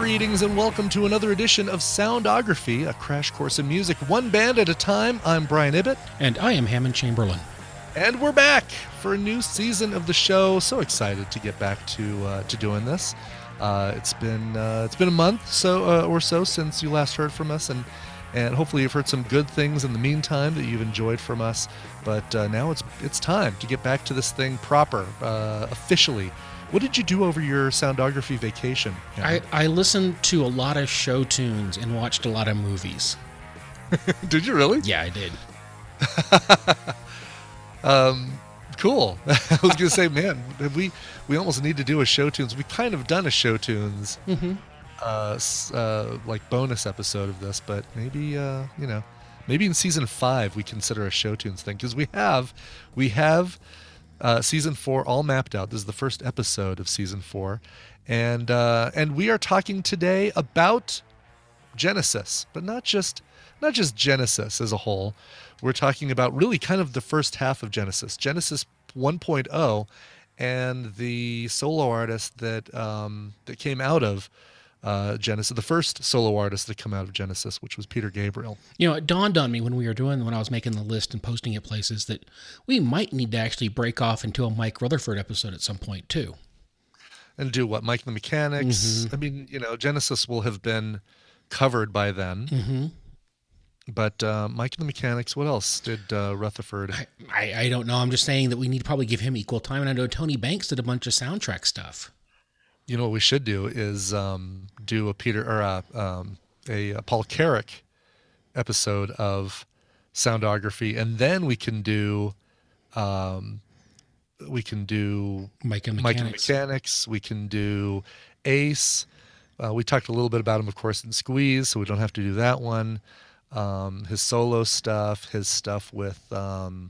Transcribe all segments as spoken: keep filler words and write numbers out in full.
Greetings and welcome to another edition of Soundography, a crash course in music, one band at a time. I'm Brian Ibbett. And I am Hammond Chamberlain. And we're back for a new season of the show. So excited to get back to uh, to doing this. Uh, it's been uh, it's been a month so uh, or so since you last heard from us, and and hopefully you've heard some good things in the meantime that you've enjoyed from us. But uh, now it's it's time to get back to this thing proper, uh, officially. What did you do over your Soundography vacation? I, I listened to a lot of show tunes and watched a lot of movies. Did you really? Yeah, I did. um, cool. I was going to say, man, we we almost need to do a show tunes. We kind of done a show tunes, Mm-hmm. uh, uh, like bonus episode of this, but maybe uh, you know, maybe in season five we consider a show tunes thing because we have we have. Uh, season four all mapped out. This is the first episode of season four, and uh, and we are talking today about Genesis, but not just not just Genesis as a whole. We're talking about really kind of the first half of Genesis, Genesis one point oh, and the solo artist that um, that came out of uh, Genesis, the first solo artist that came out of Genesis, which was Peter Gabriel. You know, it dawned on me when we were doing, when I was making the list and posting it places, that we might need to actually break off into a Mike Rutherford episode at some point, too. And do what? Mike the Mechanics? Mm-hmm. I mean, you know, Genesis will have been covered by then. Mm-hmm. But uh, Mike and the Mechanics, what else did uh, Rutherford? I, I, I don't know. I'm just saying that we need to probably give him equal time. And I know Tony Banks did a bunch of soundtrack stuff. You know what we should do is um, do a Peter or a, um, a, a Paul Carrick episode of Soundography, and then we can do um, we can do Mike and Mike and Mechanics. Mechanics. We can do Ace. Uh, we talked a little bit about him, of course, in Squeeze, so we don't have to do that one. Um, his solo stuff, his stuff with um,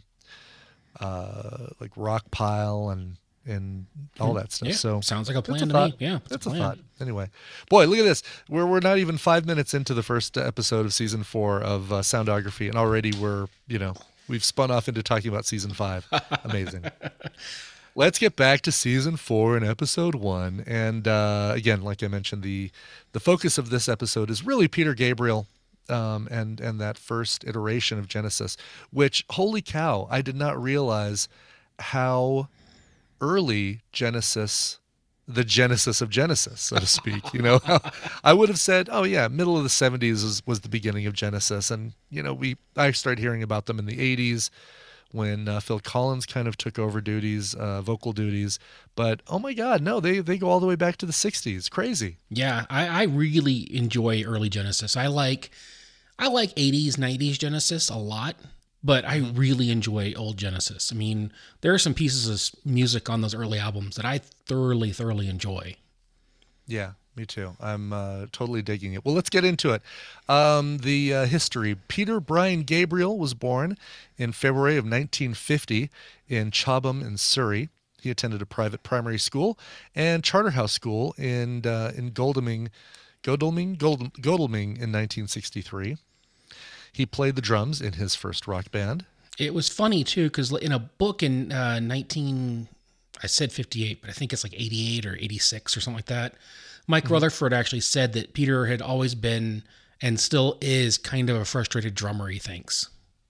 uh, like Rockpile and. and all that stuff. Yeah, so sounds like a plan a to thought. me. Yeah, that's a, a plan. thought. Anyway, boy, look at this. We're we're not even five minutes into the first episode of season four of uh, Soundography, and already we're you know we've spun off into talking about season five. Amazing. Let's get back to season four and episode one. And uh, again, like I mentioned, the the focus of this episode is really Peter Gabriel. Um, and and that first iteration of Genesis, which holy cow, I did not realize how early Genesis, the Genesis of Genesis, so to speak. You know, I would have said, oh yeah, middle of the seventies was, was the beginning of Genesis. And, you know, we, I started hearing about them in the eighties when uh, Phil Collins kind of took over duties, uh, vocal duties. But, oh my God, no, they, they go all the way back to the sixties. Crazy. Yeah, I, I really enjoy early Genesis. I like, I like eighties, nineties Genesis a lot. But I really enjoy old Genesis. I mean, there are some pieces of music on those early albums that I thoroughly, thoroughly enjoy. Yeah, me too. I'm uh, totally digging it. Well, let's get into it. Um, the uh, history. Peter Brian Gabriel was born in February of nineteen fifty in Chobham in Surrey. He attended a private primary school and Charterhouse School in uh, in Godalming, Godalming, Godal- Godalming in nineteen sixty-three. He played the drums in his first rock band. It was funny, too, because in a book in uh, nineteen, I said fifty-eight, but I think it's like eighty-eight or eighty-six or something like that, Mike mm-hmm. Rutherford actually said that Peter had always been and still is kind of a frustrated drummer, he thinks.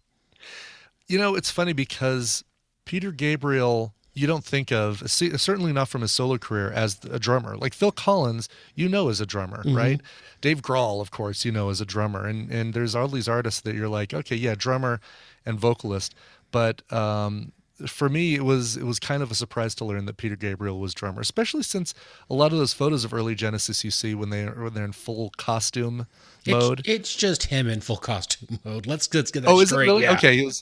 You know, it's funny because Peter Gabriel, you don't think of, certainly not from his solo career, as a drummer. Like Phil Collins, you know, as a drummer, mm-hmm. right? Dave Grohl, of course, you know, as a drummer. And and there's all these artists that you're like, okay, yeah, drummer and vocalist. But um, for me, it was it was kind of a surprise to learn that Peter Gabriel was drummer, especially since a lot of those photos of early Genesis you see when, they, when they're in full costume mode. It's, it's just him in full costume mode. Let's, let's get that oh, straight. Oh, is it really? Yeah. Okay, he was...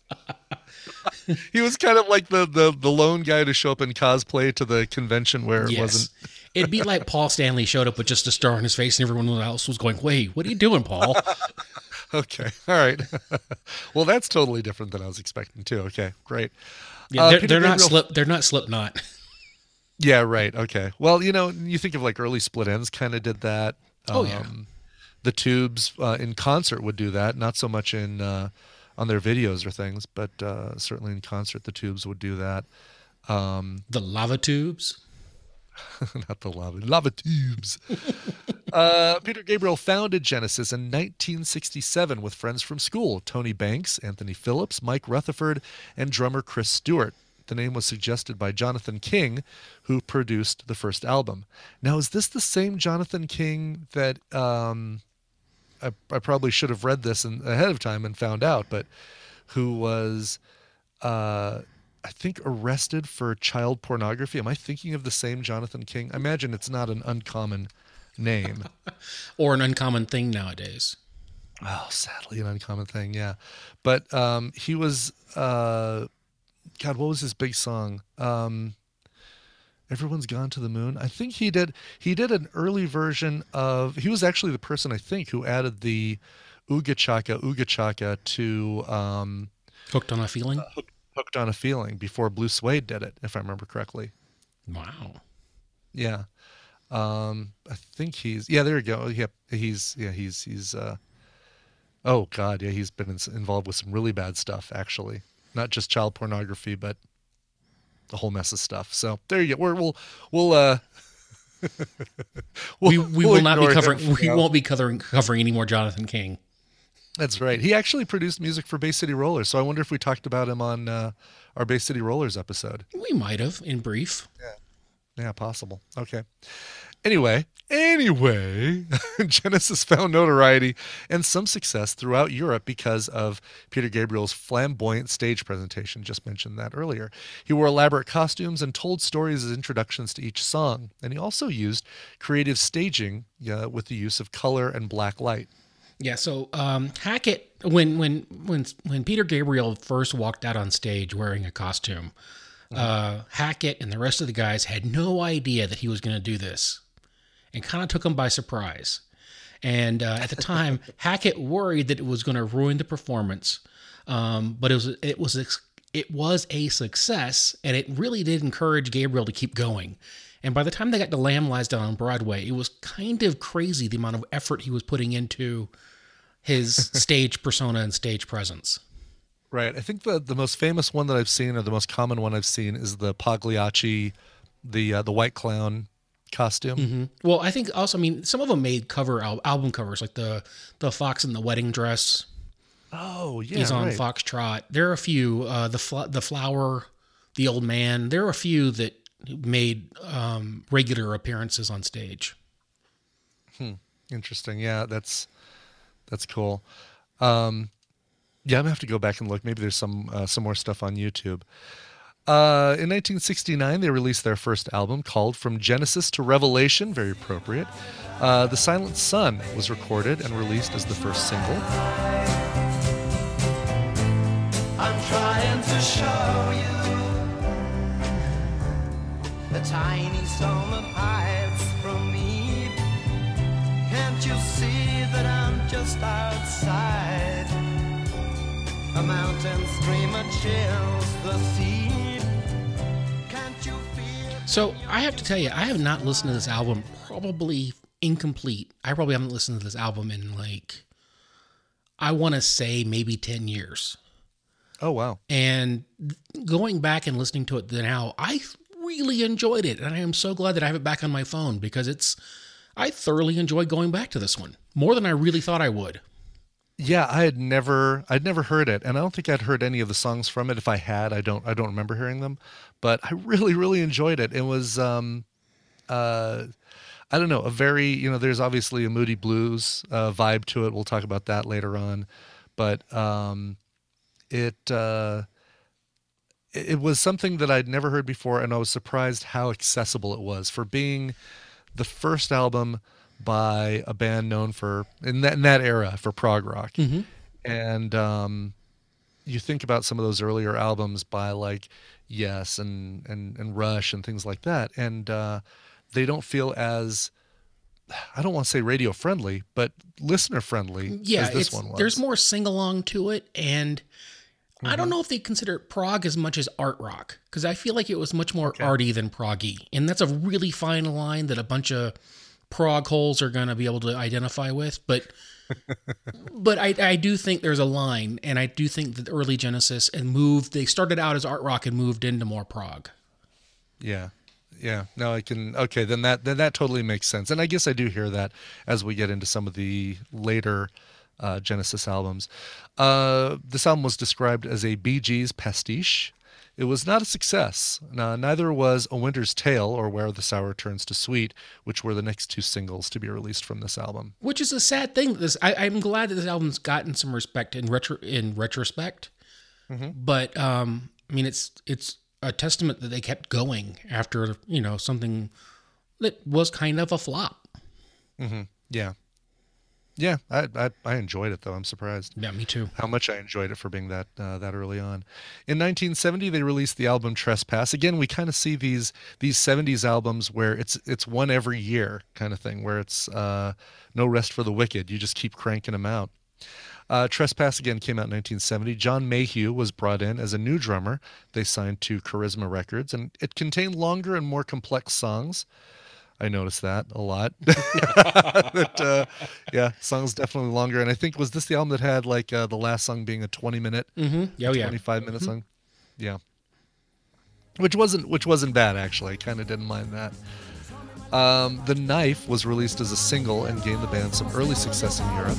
He was kind of like the, the, the lone guy to show up in cosplay to the convention where it yes. wasn't. It'd be like Paul Stanley showed up with just a star on his face and everyone else was going, wait, what are you doing, Paul? Okay. All right. Well, that's totally different than I was expecting too. Okay, great. Yeah, they're, uh, they're not slip. They're not Slipknot. Yeah. Right. Okay. Well, you know, you think of like early Split Enz kind of did that. Oh um, yeah. The Tubes uh, in concert would do that. Not so much in uh, on their videos or things, but uh, certainly in concert, the Tubes would do that. Um, the Lava Tubes. Not the lava, lava tubes. Uh, Peter Gabriel founded Genesis in nineteen sixty-seven with friends from school, Tony Banks, Anthony Phillips, Mike Rutherford, and drummer Chris Stewart. The name was suggested by Jonathan King, who produced the first album. Now, is this the same Jonathan King that um, I, I probably should have read this in, ahead of time and found out, but who was, uh, I think, arrested for child pornography? Am I thinking of the same Jonathan King? I imagine it's not an uncommon name. Or an uncommon thing nowadays. Oh, sadly, an uncommon thing, yeah. But um, he was... Uh, God, what was his big song? Um, Everyone's Gone to the Moon. I think he did. He did an early version of. He was actually the person I think who added the Ooga Chaka Ooga Chaka to um, Hooked on a Feeling. Uh, Hooked, Hooked on a Feeling before Blue Suede did it, if I remember correctly. Wow. Yeah, um, I think he's. Yeah, there you go. Yep, he's. Yeah, he's. He's. Uh, oh God, yeah, he's been in, involved with some really bad stuff actually. Not just child pornography, but a whole mess of stuff. So there you go. We're, we'll we'll uh, we'll, we we we'll will not be covering. We now. won't be covering covering any more Jonathan King. That's right. He actually produced music for Bay City Rollers. So I wonder if we talked about him on uh, our Bay City Rollers episode. We might have, in brief. Yeah, yeah, possible. Okay. Anyway, anyway, Genesis found notoriety and some success throughout Europe because of Peter Gabriel's flamboyant stage presentation. Just mentioned that earlier. He wore elaborate costumes and told stories as introductions to each song. And he also used creative staging uh, with the use of color and black light. Yeah, so um, Hackett, when when when when Peter Gabriel first walked out on stage wearing a costume, mm-hmm. uh, Hackett and the rest of the guys had no idea that he was going to do this. And kind of took him by surprise. And uh, at the time, Hackett worried that it was going to ruin the performance, um, but it was it was it was a success, and it really did encourage Gabriel to keep going. And by the time they got to Lamb Lies Down on Broadway, it was kind of crazy the amount of effort he was putting into his stage persona and stage presence. Right. I think the the most famous one that I've seen, or the most common one I've seen, is the Pagliacci, the uh, the White Clown costume. Mm-hmm. Well, I think also, I mean, some of them made cover al- album covers, like the the Fox in the Wedding Dress. Oh, yeah, he's on right. Foxtrot. There are a few. Uh, the fl- the Flower, the Old Man. There are a few that made um, regular appearances on stage. Hmm. Interesting. Yeah, that's that's cool. Um, yeah, I'm gonna have to go back and look. Maybe there's some uh, some more stuff on YouTube. Uh, in nineteen sixty-nine, they released their first album called From Genesis to Revelation, very appropriate. Uh, The Silent Sun was recorded and released as the first single. I'm trying to show you the tiny stone that hides from me. Can't you see that I'm just outside? A mountain streamer chills the sea. So I have to tell you, I have not listened to this album, probably incomplete. I probably haven't listened to this album in like, I want to say maybe ten years. Oh, wow. And going back and listening to it now, I really enjoyed it. And I am so glad that I have it back on my phone because it's, I thoroughly enjoyed going back to this one more than I really thought I would. Yeah, I had never, I'd never heard it, and I don't think I'd heard any of the songs from it. If I had, I don't, I don't remember hearing them. But I really, really enjoyed it. It was, um, uh, I don't know, a very, you know, there's obviously a Moody Blues uh, vibe to it. We'll talk about that later on, but um, it, uh, it, it was something that I'd never heard before, and I was surprised how accessible it was for being the first album by a band known for in that in that era for prog rock. Mm-hmm. And um, you think about some of those earlier albums by like Yes and and and Rush and things like that, and uh, they don't feel as, I don't want to say radio friendly, but listener friendly yeah, as this it's, one was. There's more sing along to it, and mm-hmm. I don't know if they consider it prog as much as art rock, because I feel like it was much more okay. arty than proggy, and that's a really fine line that a bunch of prog holes are going to be able to identify with, but but I, I do think there's a line, and I do think that early Genesis and moved, they started out as art rock and moved into more prog. Yeah, Yeah, no, I can. Okay, then that then that totally makes sense, and I guess I do hear that as we get into some of the later uh, Genesis albums. Uh, this album was described as a Bee Gees pastiche. It was not a success. Now, neither was A Winter's Tale or Where the Sour Turns to Sweet, which were the next two singles to be released from this album. Which is a sad thing. This I, I'm glad that this album's gotten some respect in retro in retrospect. Mm-hmm. But um, I mean, it's it's a testament that they kept going after, you know, something that was kind of a flop. Mm-hmm. Yeah. Yeah, I, I I enjoyed it, though. I'm surprised. Yeah, me too. How much I enjoyed it for being that uh, that early on. In nineteen seventy, they released the album Trespass. Again, we kind of see these these seventies albums where it's it's one every year kind of thing, where it's uh, no rest for the wicked. You just keep cranking them out. Uh, Trespass, again, came out in nineteen seventy. John Mayhew was brought in as a new drummer. They signed to Charisma Records, and it contained longer and more complex songs. I noticed that a lot. that, uh, yeah, songs definitely longer. And I think, was this the album that had like uh, the last song being a twenty minute, mm-hmm. oh, yeah. twenty-five minute mm-hmm. song? Yeah. Which wasn't, which wasn't bad, actually. I kind of didn't mind that. Um, the Knife was released as a single and gained the band some early success in Europe.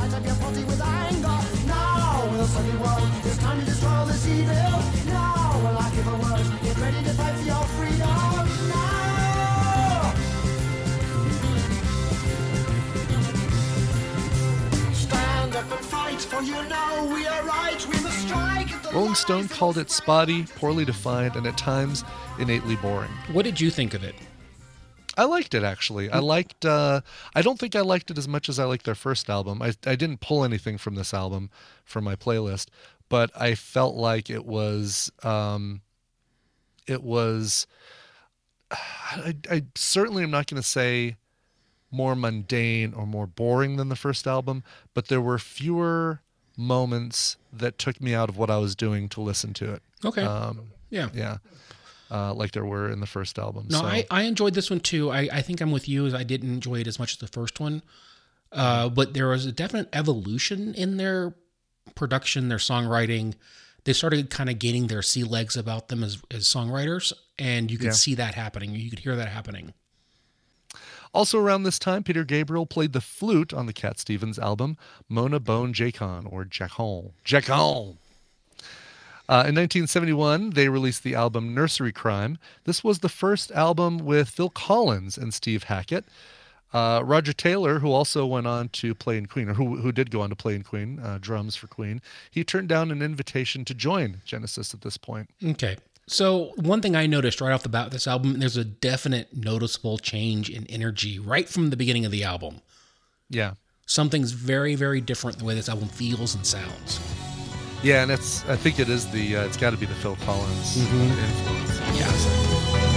Rolling Stone called it spotty, poorly defined, and at times innately boring. What did you think of it? I liked it, actually. I liked, uh, I don't think I liked it as much as I liked their first album. I, I didn't pull anything from this album for my playlist, but I felt like it was, um, it was, I, I certainly am not going to say more mundane or more boring than the first album, but there were fewer moments that took me out of what I was doing to listen to it. Okay. Um, yeah. Yeah. Uh, like there were in the first album. No, so. I, I enjoyed this one too. I, I think I'm with you as I didn't enjoy it as much as the first one. Uh, but there was a definite evolution in their production, their songwriting. They started kind of gaining their sea legs about them as, as songwriters, and you could yeah. see that happening. You could hear that happening. Also around this time, Peter Gabriel played the flute on the Cat Stevens album, Mona Bone Jacon, or Jacon. Jacon! Uh, in nineteen seventy-one, they released the album Nursery Crime. This was the first album with Phil Collins and Steve Hackett. Uh, Roger Taylor, who also went on to play in Queen, or who, who did go on to play in Queen, uh, drums for Queen, he turned down an invitation to join Genesis at this point. Okay. So one thing I noticed right off the bat with this album, there's a definite noticeable change in energy right from the beginning of the album. Yeah. Something's very, very different the way this album feels and sounds. Yeah, and it's I think it is the, uh, it's got to be the Phil Collins mm-hmm. influence. Yeah.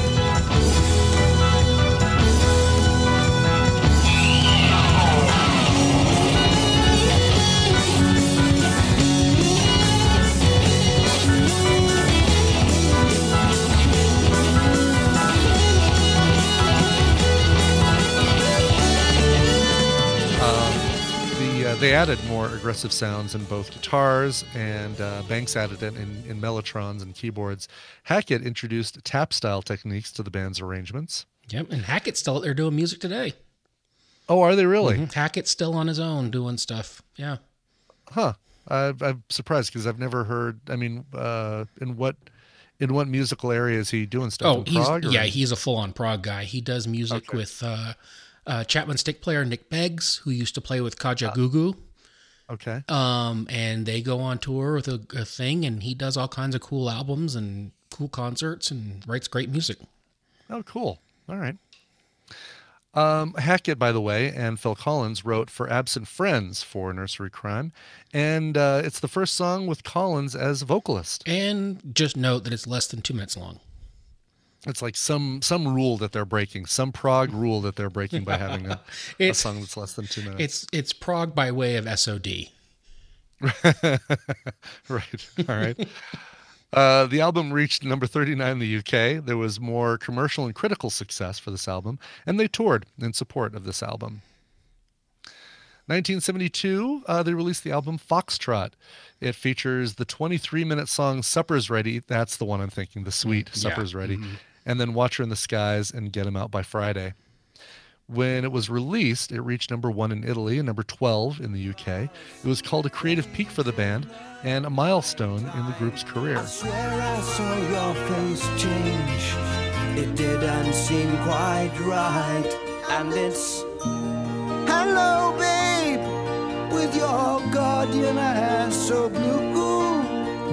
They added more aggressive sounds in both guitars, and uh, Banks added it in, in mellotrons and keyboards. Hackett introduced tap-style techniques to the band's arrangements. Yep, and Hackett's still out there doing music today. Oh, are they really? Mm-hmm. Hackett's still on his own doing stuff, yeah. Huh. I, I'm surprised because I've never heard, I mean, uh, in what in what musical area is he doing stuff? Oh, in he's, prog, yeah, he's a full-on prog guy. He does music okay. with... Uh, Uh, Chapman stick player Nick Beggs, who used to play with Kaja Gugu. Uh, okay. Um, and they go on tour with a, a thing, and he does all kinds of cool albums and cool concerts and writes great music. Oh, cool. All right. Um, Hackett, by the way, and Phil Collins wrote For Absent Friends for Nursery Crime, and uh, it's the first song with Collins as vocalist. And just note that it's less than two minutes long. It's like some some rule that they're breaking, some prog rule that they're breaking by having a, a song that's less than two minutes. It's it's prog by way of S O D. Right. All right. uh, the album reached number thirty-nine in the U K. There was more commercial and critical success for this album, and they toured in support of this album. nineteen seventy-two, uh, they released the album Foxtrot. It features the twenty-three minute song Supper's Ready. That's the one I'm thinking, the sweet yeah. Supper's Ready. Mm-hmm. and then Watcher in the Skies and Get 'Em Out by Friday. When it was released, it reached number one in Italy and number twelve in the U K. It was called a creative peak for the band and a milestone in the group's career. I swear I saw your face change. It didn't seem quite right. And it's hello, babe, with your guardian eyes so blue.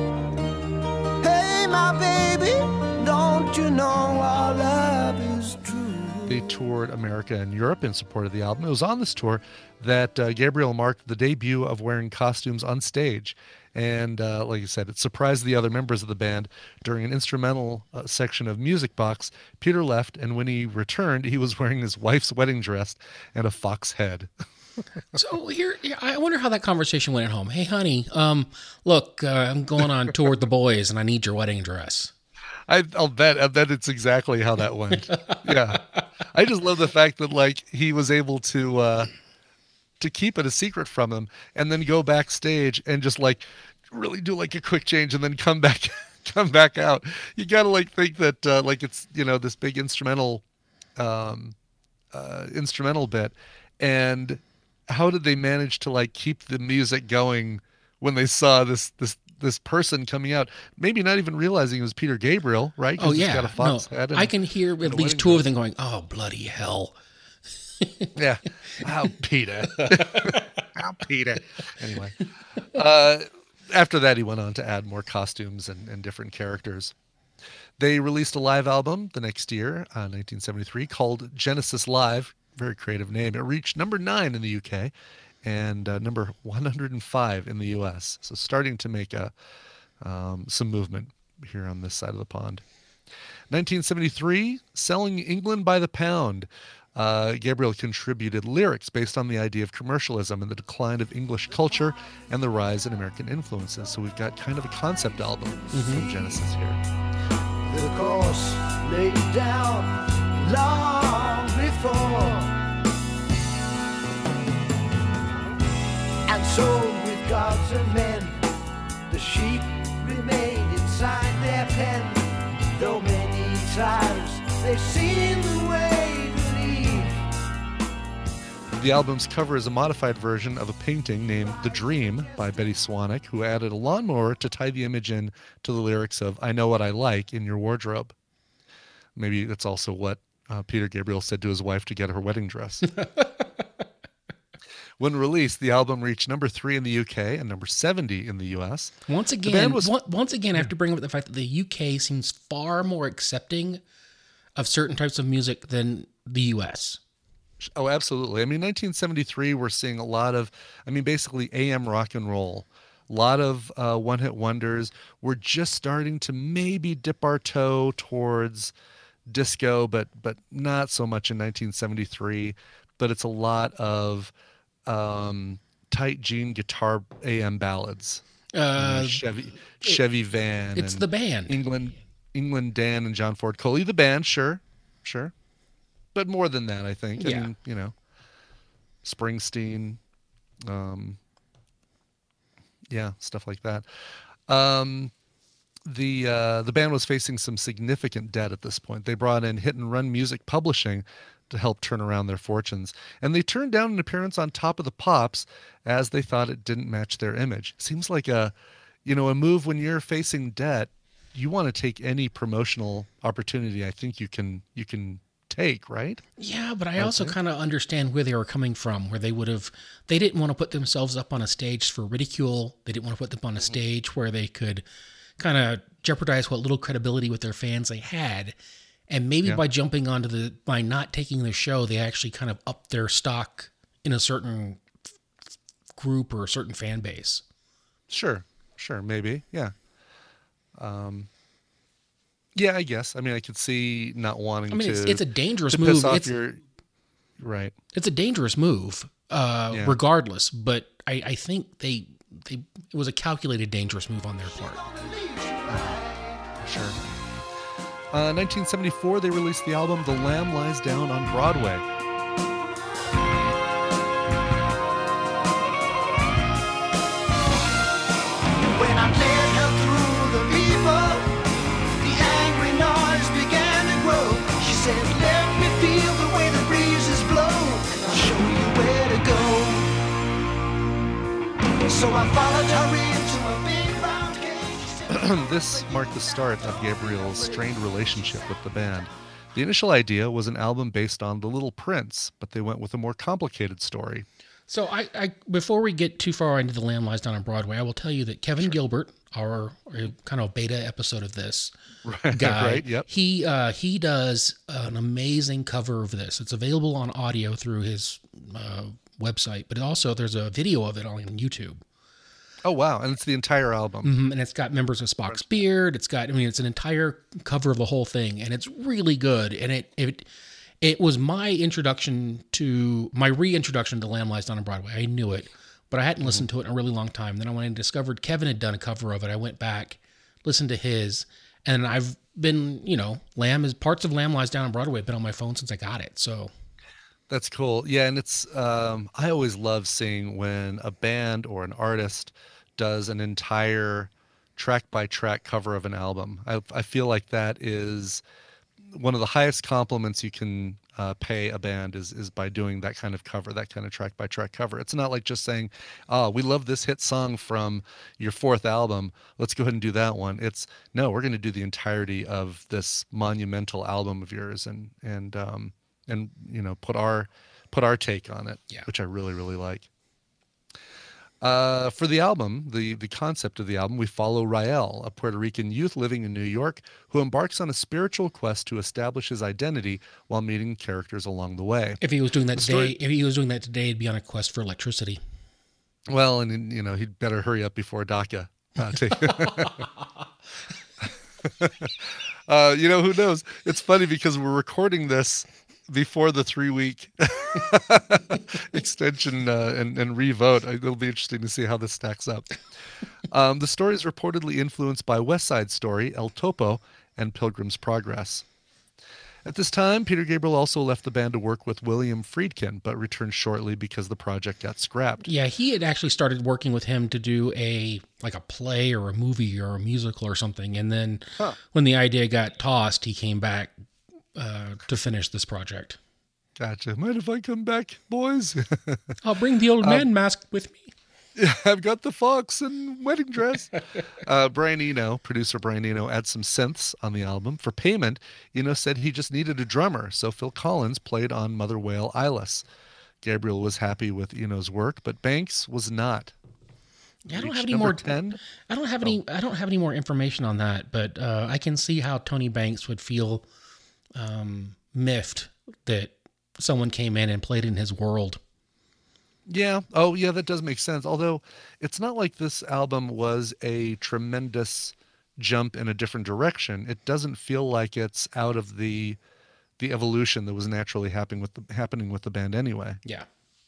Hey, my baby, don't you know our love is true? They toured America and Europe in support of the album. It was on this tour that uh, Gabriel marked the debut of wearing costumes on stage. And uh, like I said, it surprised the other members of the band. During an instrumental uh, section of Music Box, Peter left, and when he returned, he was wearing his wife's wedding dress and a fox head. So here, I wonder how that conversation went at home. Hey, honey, um, look, uh, I'm going on tour with the boys, and I need your wedding dress. I, I'll bet. I bet it's exactly how that went. Yeah, I just love the fact that like he was able to uh, to keep it a secret from him, and then go backstage and just like really do like a quick change, and then come back, come back out. You gotta like think that uh, like it's you know this big instrumental, um, uh, instrumental bit, and how did they manage to like keep the music going when they saw this this. this person coming out, maybe not even realizing it was Peter Gabriel, right? Oh, yeah. He's got a fox no, head and, I can hear at least two dress. of them going, oh, bloody hell. Yeah. Oh, Peter. Oh, Peter. Anyway. Uh, after that, he went on to add more costumes and, and different characters. They released a live album the next year, uh, nineteen seventy-three, called Genesis Live. Very creative name. It reached number nine in the U K. And uh, number one hundred five in the U S. So starting to make a um, some movement here on this side of the pond. nineteen seventy-three, Selling England by the Pound. Uh, Gabriel contributed lyrics based on the idea of commercialism and the decline of English culture and the rise in American influences. So we've got kind of a concept album mm-hmm. from Genesis here. The course laid down long before. And so with gods and men, the sheep remained inside their pen. Though many times they've seen the way to leave. The album's cover is a modified version of a painting named The Dream by Betty Swanick, who added a lawnmower to tie the image in to the lyrics of I Know What I Like in Your Wardrobe. Maybe that's also what uh, Peter Gabriel said to his wife to get her wedding dress. When released, the album reached number three in the U K and number seventy in the U S. Once again, was, once again, I have to bring up the fact that the U K seems far more accepting of certain types of music than the U S. Oh, absolutely. I mean, nineteen seventy-three, we're seeing a lot of, I mean, basically A M rock and roll. A lot of uh, one-hit wonders. We're just starting to maybe dip our toe towards disco, but but not so much in nineteen seventy-three. But it's a lot of um, tight jean guitar A M ballads. Uh, you know, Chevy Chevy Van. It's and the band. England, England Dan and John Ford Coley. The band, sure, sure. But more than that, I think. Yeah. And, you know, Springsteen, um, yeah, stuff like that. Um, the uh, the band was facing some significant debt at this point. They brought in Hit and Run Music Publishing to help turn around their fortunes. And they turned down an appearance on Top of the Pops as they thought it didn't match their image. Seems like a, you know, a move when you're facing debt. You want to take any promotional opportunity I think you can you can take, right? Yeah, but I also kind of understand where they were coming from, where they would have, they didn't want to put themselves up on a stage for ridicule. They didn't want to put them on a stage where they could kind of jeopardize what little credibility with their fans they had. And maybe yeah. by jumping onto the, by not taking the show, they actually kind of upped their stock in a certain group or a certain fan base. Sure, sure, maybe, yeah. Um, yeah, I guess. I mean, I could see not wanting to. I mean, to, it's, it's a dangerous to move. Piss off it's, your, right. It's a dangerous move, uh, yeah. regardless. But I, I think they, they, it was a calculated dangerous move on their part. Sure. Uh, nineteen seventy-four, they released the album "The Lamb Lies Down" on Broadway. When I led her through the people, the angry noise began to grow. This marked the start of Gabriel's strained relationship with the band. The initial idea was an album based on The Little Prince, but they went with a more complicated story. So I, I before we get too far into The Lamb Lies Down on Broadway, I will tell you that Kevin sure. Gilbert, our, our kind of beta episode of this right, guy, right, yep. he uh, he does an amazing cover of this. It's available on audio through his uh, website, but also there's a video of it on YouTube. Oh, wow. And it's the entire album. Mm-hmm. And it's got members of Spock's Beard. It's got, I mean, it's an entire cover of the whole thing, and it's really good. And it, it, it was my introduction to, my reintroduction to Lamb Lies Down on Broadway. I knew it, but I hadn't mm-hmm. listened to it in a really long time. Then when I discovered Kevin had done a cover of it, I went back, listened to his, and I've been, you know, Lamb is, parts of Lamb Lies Down on Broadway have been on my phone since I got it. So that's cool. Yeah. And it's, um, I always love seeing when a band or an artist does an entire track by track cover of an album. I, I feel like that is one of the highest compliments you can uh, pay a band is, is by doing that kind of cover, that kind of track by track cover. It's not like just saying, oh, we love this hit song from your fourth album, let's go ahead and do that one. It's no, we're going to do the entirety of this monumental album of yours and, and, um, and, you know, put our, put our take on it, yeah. which I really, really like. Uh, for the album, the, the concept of the album, we follow Rael, a Puerto Rican youth living in New York who embarks on a spiritual quest to establish his identity while meeting characters along the way. If he was doing that The today, story- if he was doing that today, he'd be on a quest for electricity. Well, and you know, he'd better hurry up before DACA. Uh, take- uh, you know, who knows? It's funny because we're recording this before the three-week extension uh, and, and re-vote. It'll be interesting to see how this stacks up. Um, the story is reportedly influenced by West Side Story, El Topo, and Pilgrim's Progress. At this time, Peter Gabriel also left the band to work with William Friedkin, but returned shortly because the project got scrapped. Yeah, he had actually started working with him to do a like a play or a movie or a musical or something, and then huh. when the idea got tossed, he came back Uh, to finish this project. Gotcha. Mind if I come back, boys? I'll bring the old man um, mask with me. Yeah, I've got the fox and wedding dress. uh, Brian Eno, producer Brian Eno, adds some synths on the album. For payment, Eno said he just needed a drummer, so Phil Collins played on Mother Whale Eyeless. Gabriel was happy with Eno's work, but Banks was not. Yeah, I don't have any more. ten? I don't have any. Oh. I don't have any more information on that, but uh, I can see how Tony Banks would feel um, miffed that someone came in and played in his world. Yeah. Oh, yeah, that does make sense. Although it's not like this album was a tremendous jump in a different direction. It doesn't feel like it's out of the the evolution that was naturally happening with the, happening with the band anyway. Yeah.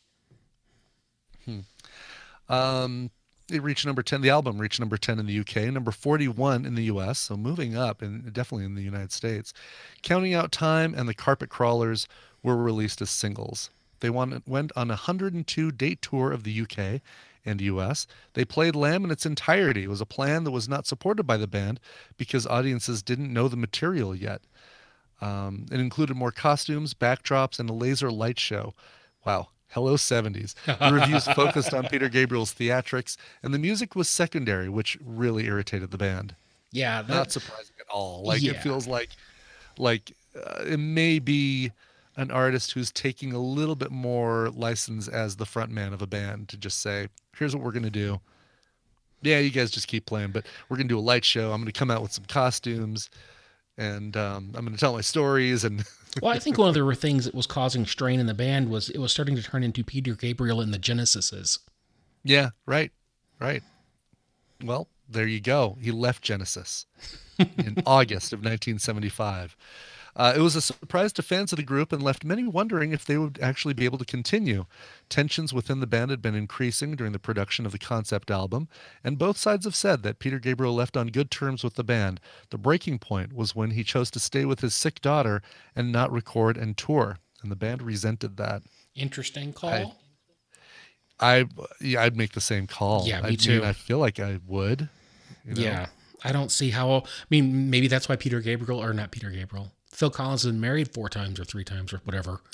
Hmm. Um, it reached number ten. The album reached number ten in the U K, number forty-one in the U S, so moving up, and definitely in the United States. Counting Out Time and The Carpet Crawlers were released as singles. They went on a one hundred two date tour of the U K and U S. They played Lamb in its entirety. It was a plan that was not supported by the band because audiences didn't know the material yet. Um, it included more costumes, backdrops, and a laser light show. Wow. Hello, seventies. The reviews focused on Peter Gabriel's theatrics, and the music was secondary, which really irritated the band. Yeah. That, not surprising at all. Like, yeah. It feels like, like uh, it may be an artist who's taking a little bit more license as the front man of a band to just say, here's what we're going to do. Yeah, you guys just keep playing, but we're going to do a light show. I'm going to come out with some costumes, and um, I'm going to tell my stories. And well, I think one of the things that was causing strain in the band was it was starting to turn into Peter Gabriel and the Genesises. Yeah, right, right. Well, there you go. He left Genesis in August of nineteen seventy-five. Uh, it was a surprise to fans of the group and left many wondering if they would actually be able to continue. Tensions within the band had been increasing during the production of the concept album, and both sides have said that Peter Gabriel left on good terms with the band. The breaking point was when he chose to stay with his sick daughter and not record and tour, and the band resented that. Interesting call. I, I yeah, I'd make the same call. Yeah, me I too. Mean, I feel like I would. You know? Yeah, I don't see how. I mean, maybe that's why Peter Gabriel, or not Peter Gabriel, Phil Collins has been married four times or three times or whatever.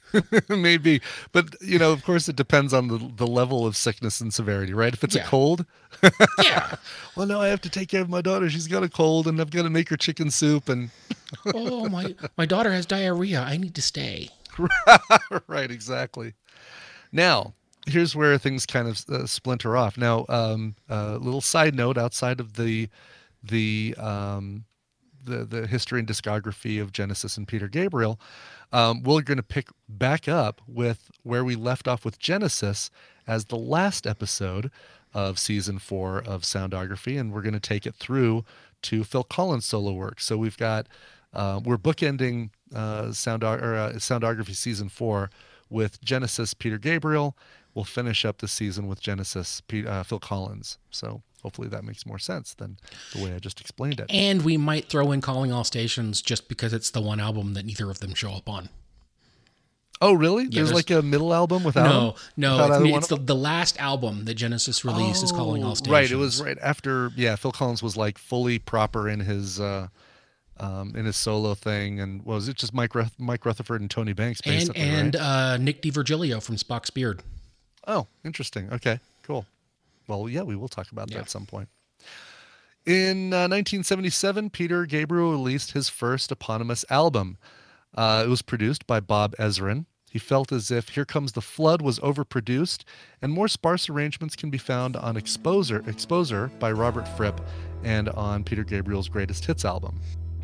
Maybe, but you know, of course, it depends on the the level of sickness and severity, right? If it's Yeah. a cold, Yeah. well, no, I have to take care of my daughter. She's got a cold, and I've got to make her chicken soup, and Oh, my my daughter has diarrhea. I need to stay. right, exactly. Now, here's where things kind of uh, splinter off. Now, um, a uh, little side note outside of the the um, the the history and discography of Genesis and Peter Gabriel, um, we're going to pick back up with where we left off with Genesis as the last episode of season four of Soundography, and we're going to take it through to Phil Collins' solo work. So we've got uh, we're bookending uh, Sound or uh, Soundography season four with Genesis Peter Gabriel. We'll finish up the season with Genesis uh, Phil Collins. So hopefully that makes more sense than the way I just explained it. And we might throw in Calling All Stations just because it's the one album that neither of them show up on. Oh, really? Yeah, there's, there's- like a middle album without No, him? no, Without it's, either one it's of the, the last album that Genesis released is Calling All Oh, Stations. Right, it was right after. Yeah, Phil Collins was like fully proper in his uh, um, in his solo thing, and what was it just Mike Ruth- Mike Rutherford and Tony Banks And basically? and right? uh, Nick DiVirgilio from Spock's Beard. Oh, interesting. Okay, cool. Well, yeah, we will talk about Yeah. that at some point. In uh, nineteen seventy-seven, Peter Gabriel released his first eponymous album. Uh, it was produced by Bob Ezrin. He felt as if Here Comes the Flood was overproduced, and more sparse arrangements can be found on Exposer, Exposer by Robert Fripp and on Peter Gabriel's Greatest Hits album.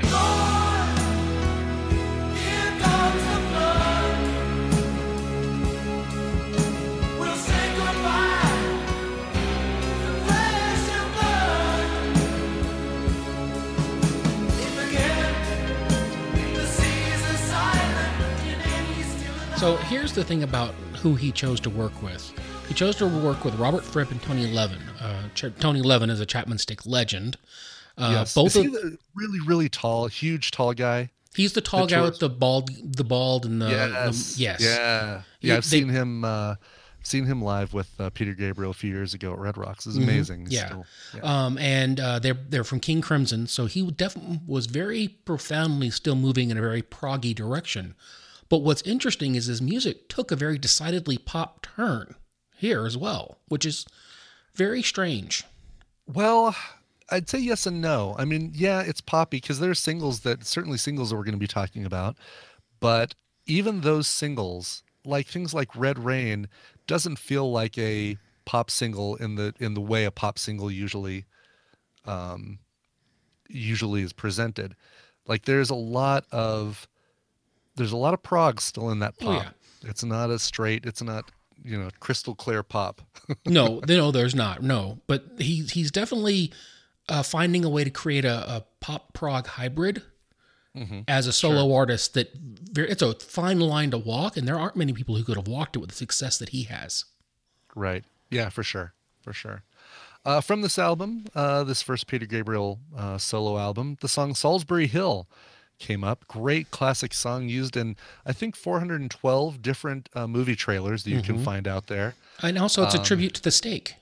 So here's the thing about who he chose to work with. He chose to work with Robert Fripp and Tony Levin. Uh, Ch- Tony Levin is a Chapman Stick legend. Uh, yes. Both Is he of, the really, really tall, huge, tall guy? he's the tall the guy tourist- with the bald, the bald and the Yes. the- yes. Yeah. He- Yeah. I've they- seen him. Uh, seen him live with uh, Peter Gabriel a few years ago at Red Rocks. It's amazing. He's Yeah. still- yeah. Um, and uh, they're they're from King Crimson, so he definitely was very profoundly still moving in a very proggy direction. But what's interesting is his music took a very decidedly pop turn here as well, which is very strange. Well, I'd say yes and no. I mean, yeah, it's poppy because there's singles that certainly singles that we're going to be talking about, but even those singles, like things like Red Rain, doesn't feel like a pop single in the in the way a pop single usually um usually is presented. Like there's a lot of there's a lot of prog still in that Oh, pop. yeah. It's not as straight, it's not, you know, crystal clear pop. No, no, there's not. No, but he he's definitely uh, finding a way to create a, a pop prog hybrid as a solo artist. That very, it's a fine line to walk, and there aren't many people who could have walked it with the success that he has. Right. Yeah, for sure. For sure. Uh, from this album, uh, this first Peter Gabriel uh, solo album, the song Salisbury Hill came up. Great classic song used in, I think, four hundred twelve different uh, movie trailers that you can find out there. And also, it's a Um, tribute to the steak.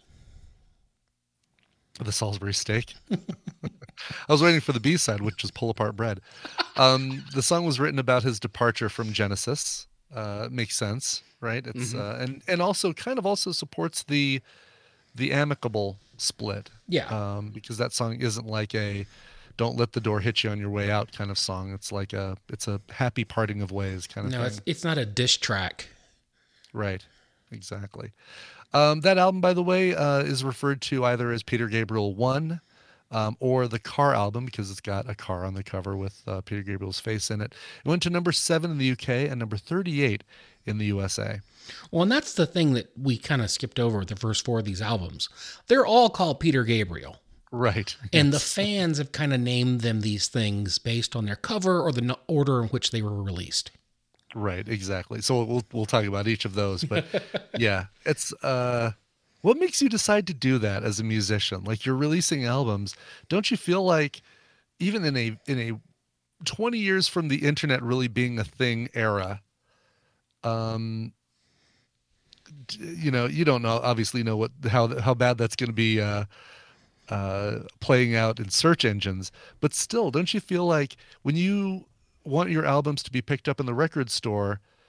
The Salisbury steak. I was waiting for the B-side, which was Pull Apart Bread. Um, the song was written about his departure from Genesis. Uh, it makes sense, right? It's uh, and and also kind of also supports the the amicable split. Yeah. Um, because that song isn't like a "Don't let the door hit you on your way out" kind of song. It's like a it's a happy parting of ways kind of No, thing. it's it's not a dish track. Right. Exactly. Um, that album, by the way, uh, is referred to either as Peter Gabriel one um, or the Car album because it's got a car on the cover with uh, Peter Gabriel's face in it. It went to number seven in the U K and number thirty-eight in the U S A. Well, and that's the thing that we kind of skipped over with the first four of these albums. They're all called Peter Gabriel. Right. And the fans have kind of named them these things based on their cover or the no- order in which they were released. Right, exactly. So we'll we'll talk about each of those, but yeah, it's uh what makes you decide to do that as a musician? Like you're releasing albums, don't you feel like even in a in a twenty years from the internet really being a thing era, um d- you know, you don't know obviously know what how how bad that's going to be uh uh playing out in search engines, but still, don't you feel like when you want your albums to be picked up in the record store,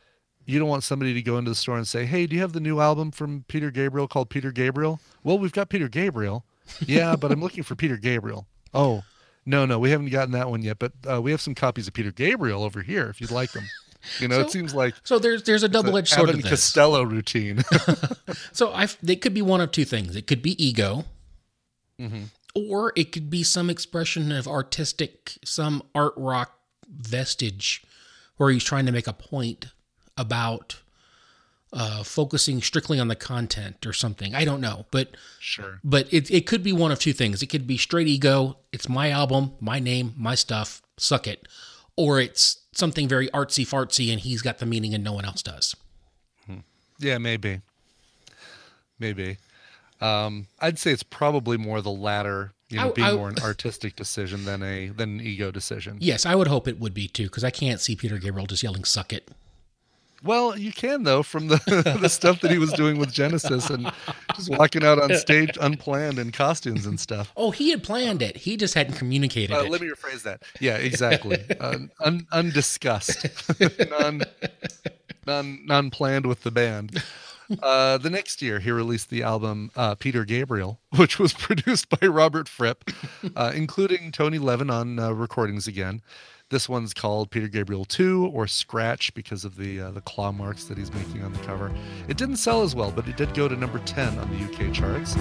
you don't want somebody to go into the store and say, "Hey, do you have the new album from Peter Gabriel called Peter Gabriel?" Well, we've got Peter Gabriel. Yeah, but I'm looking for Peter Gabriel. Oh, no, no, we haven't gotten that one yet, but uh, we have some copies of Peter Gabriel over here if you'd like them. You know, So- it seems like So there's there's a double-edged sword Abbott of and this. Costello routine. So I it could be one of two things. It could be ego, Mm-hmm. or it could be some expression of artistic, some art rock vestige, where he's trying to make a point about uh, focusing strictly on the content or something. I don't know, but Sure. but it it could be one of two things. It could be straight ego. It's my album, my name, my stuff. Suck it. Or it's something very artsy fartsy, and he's got the meaning and no one else does. Yeah, maybe. Maybe. Um, I'd say it's probably more the latter, you know, I- being I- more an artistic decision than a than an ego decision. Yes, I would hope it would be too, because I can't see Peter Gabriel just yelling "suck it." Well, you can though from the the stuff that he was doing with Genesis and just walking out on stage unplanned in costumes and stuff. Oh, he had planned it. He just hadn't communicated Uh, it. let me rephrase that. Yeah, exactly. uh, un, undiscussed, non, non, non-planned with the band. Uh, the next year, he released the album uh, Peter Gabriel, which was produced by Robert Fripp, uh, including Tony Levin on uh, recordings again. This one's called Peter Gabriel two, or Scratch, because of the uh, the claw marks that he's making on the cover. It didn't sell as well, but it did go to number ten on the U K charts.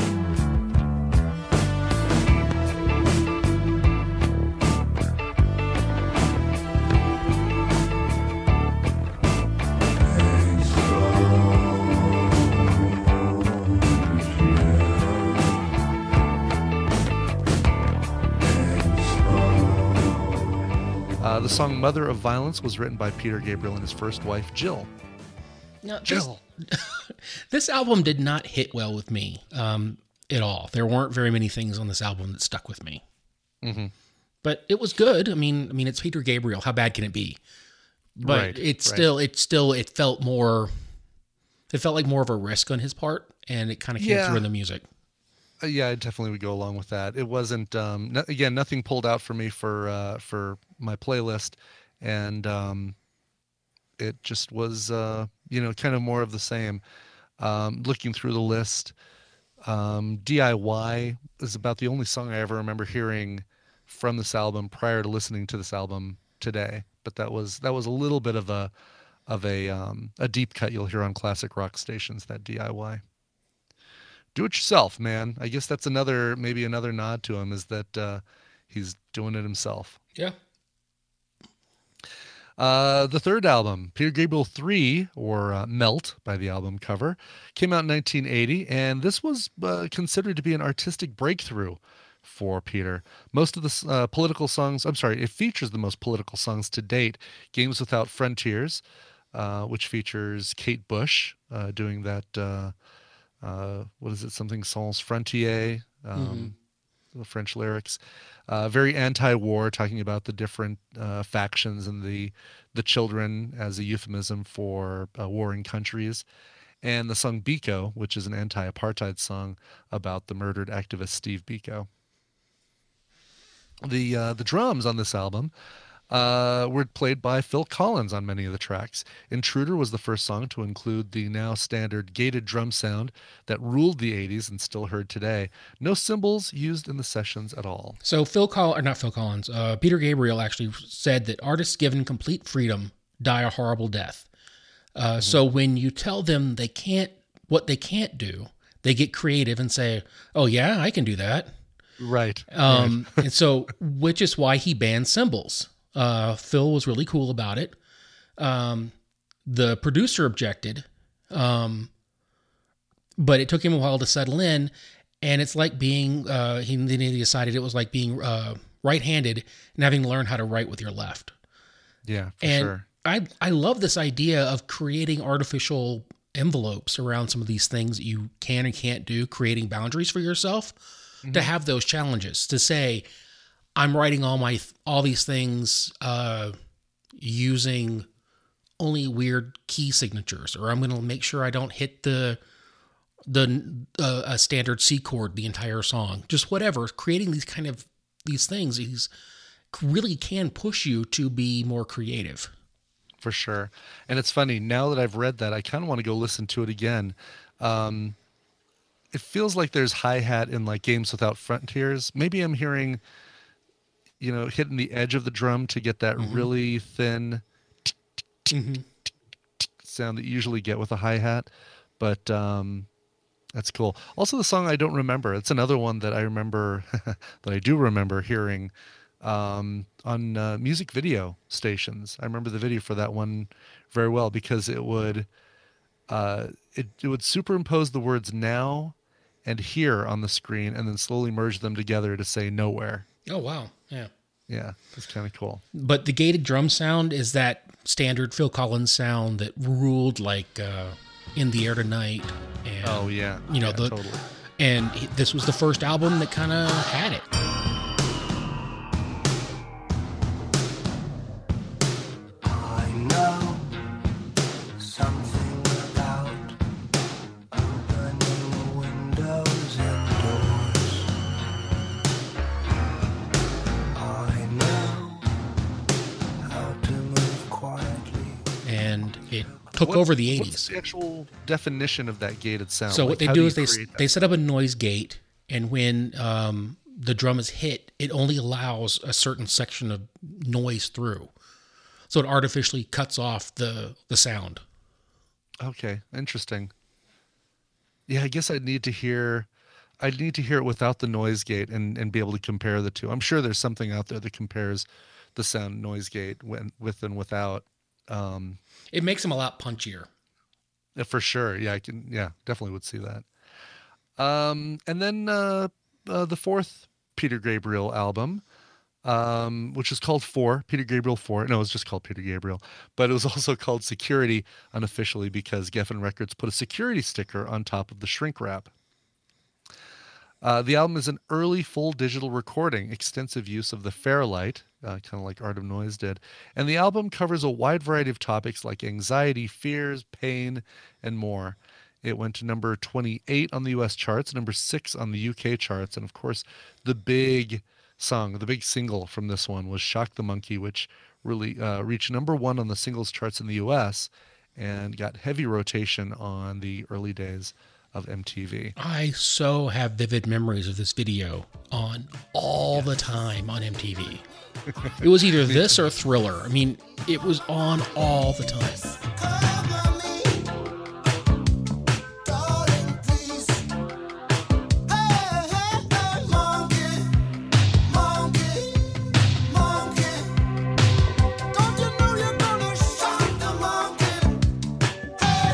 Uh, the song Mother of Violence was written by Peter Gabriel and his first wife, Jill. Now, this, Jill. this album did not hit well with me um, at all. There weren't very many things on this album that stuck with me. Mhm. But it was good. I mean, I mean, it's Peter Gabriel. How bad can it be? But Right, it's right. still, it still, it felt more. It felt like more of a risk on his part, and it kind of came Yeah. through in the music. Uh, yeah, I definitely would go along with that. It wasn't, um, no, again, nothing pulled out for me for uh, for my playlist, and um, it just was, uh, you know, kind of more of the same. Um, looking through the list, um, D I Y is about the only song I ever remember hearing from this album prior to listening to this album today. But that was that was a little bit of a of a um, a deep cut you'll hear on classic rock stations. That D I Y. Do it yourself, man. I guess that's another, maybe another nod to him, is that uh, he's doing it himself. Yeah. Uh, the third album, Peter Gabriel three, or uh, Melt by the album cover, came out in nineteen eighty, and this was uh, considered to be an artistic breakthrough for Peter. Most of the uh, political songs, I'm sorry, it features the most political songs to date. Games Without Frontiers, uh, which features Kate Bush uh, doing that, uh, uh, what is it, something Sans Frontier, um, the French lyrics. Uh, very anti-war, talking about the different uh, factions and the the children as a euphemism for uh, warring countries. And the song Biko, which is an anti-apartheid song about the murdered activist Steve Biko. The uh, the drums on this album uh, were played by Phil Collins on many of the tracks. Intruder was the first song to include the now standard gated drum sound that ruled the eighties and still heard today. No cymbals used in the sessions at all. So Phil Collins, or not Phil Collins, uh, Peter Gabriel actually said that artists given complete freedom die a horrible death. Uh, So when you tell them they can't, what they can't do, they get creative and say, "Oh yeah, I can do that." Right. Um, and so, which is why he banned cymbals. Uh, Phil was really cool about it. Um, the producer objected, um, but it took him a while to settle in. And it's like being, uh, he, then he decided it was like being uh, right-handed and having to learn how to write with your left. Yeah, for And sure. I, I love this idea of creating artificial envelopes around some of these things that you can and can't do, creating boundaries for yourself. To have those challenges, to say, I'm writing all my all these things uh, using only weird key signatures, or I'm going to make sure I don't hit the the uh, a standard C chord the entire song. Just whatever, creating these kind of these things, these really can push you to be more creative. for sure. And it's funny, now that I've read that, I kind of want to go listen to it again. Um, it feels like there's hi-hat in like Games Without Frontiers. Maybe I'm hearing, you know, hitting the edge of the drum to get that Mm-hmm. really thin Mm-hmm. sound that you usually get with a hi-hat. But um, that's cool. Also, the song I don't remember. It's another one that I remember, that I do remember hearing um, on uh, music video stations. I remember the video for that one very well because it would uh, it, it would superimpose the words now and here on the screen and then slowly merge them together to say nowhere. Oh, wow. Yeah. Yeah, it's kind of cool. But the gated drum sound is that standard Phil Collins sound that ruled like uh, In the Air Tonight. And, Oh, yeah. You know, Yeah, the, totally. and he- this was the first album that kind of had it. I know something about opening windows and doors. I know how to move quietly. And it took What- over the What's eighties. the actual definition of that gated sound? So Like, what they how do you is they create that? they set up a noise gate, and when um, the drum is hit, it only allows a certain section of noise through. So it artificially cuts off the the sound. Okay, interesting. Yeah, I guess I'd need to hear I'd need to hear it without the noise gate and, and be able to compare the two. I'm sure there's something out there that compares the sound noise gate when, with and without. Um, It makes them a lot punchier. yeah, for sure. Yeah, I can yeah, definitely would see that. Um, and then uh, uh, the fourth Peter Gabriel album, um, which is called Four, Peter Gabriel Four. No, it was just called Peter Gabriel, but it was also called Security unofficially because Geffen Records put a security sticker on top of the shrink wrap. Uh, the album is an early full digital recording, extensive use of the Fairlight, uh, kind of like Art of Noise did. And the album covers a wide variety of topics like anxiety, fears, pain, and more. It went to number twenty-eight on the U S charts, number six on the U K charts. And of course, the big song, the big single from this one was Shock the Monkey, which really uh, reached number one on the singles charts in the U S and got heavy rotation on the early days of M T V. I so have vivid memories of this video on all the time on M T V. It was either this or Thriller. I mean, it was on all the time. Cover me, darling, please. Hey, hey, hey, monkey, monkey, monkey. Don't you know you're gonna shock the monkey?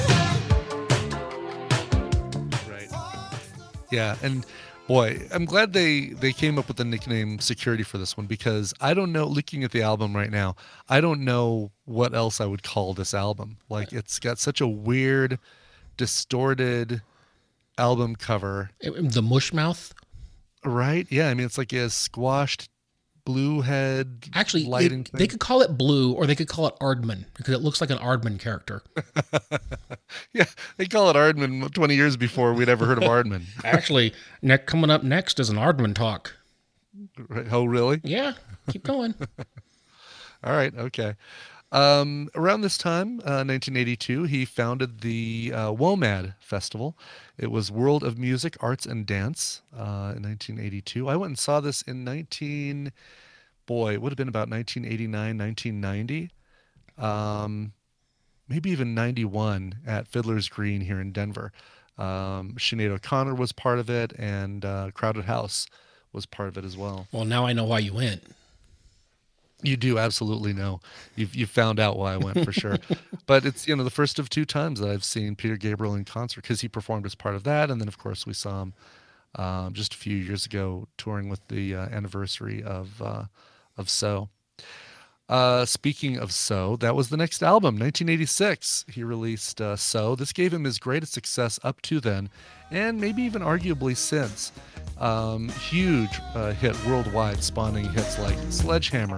Hey, hey. Right. Yeah, and boy, I'm glad they they came up with the nickname Security for this one because I don't know, looking at the album right now, I don't know what else I would call this album. Like it's got such a weird, distorted album cover, It- the Mushmouth. right? Yeah, I mean it's like a squashed blue head Actually, lighting it- they thing. could call it Blue or they could call it Aardman because it looks like an Aardman character. Yeah, they call it Aardman twenty years before we'd ever heard of Aardman. Actually, ne- coming up next is an Aardman talk. Right? Oh, really? Yeah, keep going. All right. Okay. Um, around this time, uh, nineteen eighty-two, he founded the uh, WOMAD Festival. It was World of Music, Arts, and Dance uh, in nineteen eighty-two. I went and saw this in nineteen, boy, it would have been about nineteen eighty-nine, nineteen ninety, um, maybe even ninety-one at Fiddler's Green here in Denver. Um, Sinead O'Connor was part of it, and uh, Crowded House was part of it as well. Well, now I know why you went. You do absolutely know. You've you found out why I went for sure. But it's, you know, the first of two times that I've seen Peter Gabriel in concert because he performed as part of that, and then of course we saw him um, just a few years ago touring with the uh, anniversary of uh, of So. Uh, speaking of So, that was the next album, nineteen eighty-six. He released uh, So. This gave him his greatest success up to then, and maybe even arguably since. Um, huge uh, hit worldwide, spawning hits like Sledgehammer,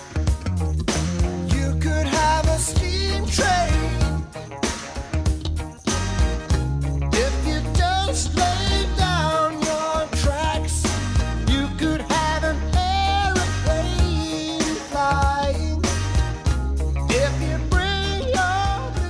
You could have a steam train if you just lay down your tracks. You could have an aeroplane flying if you bring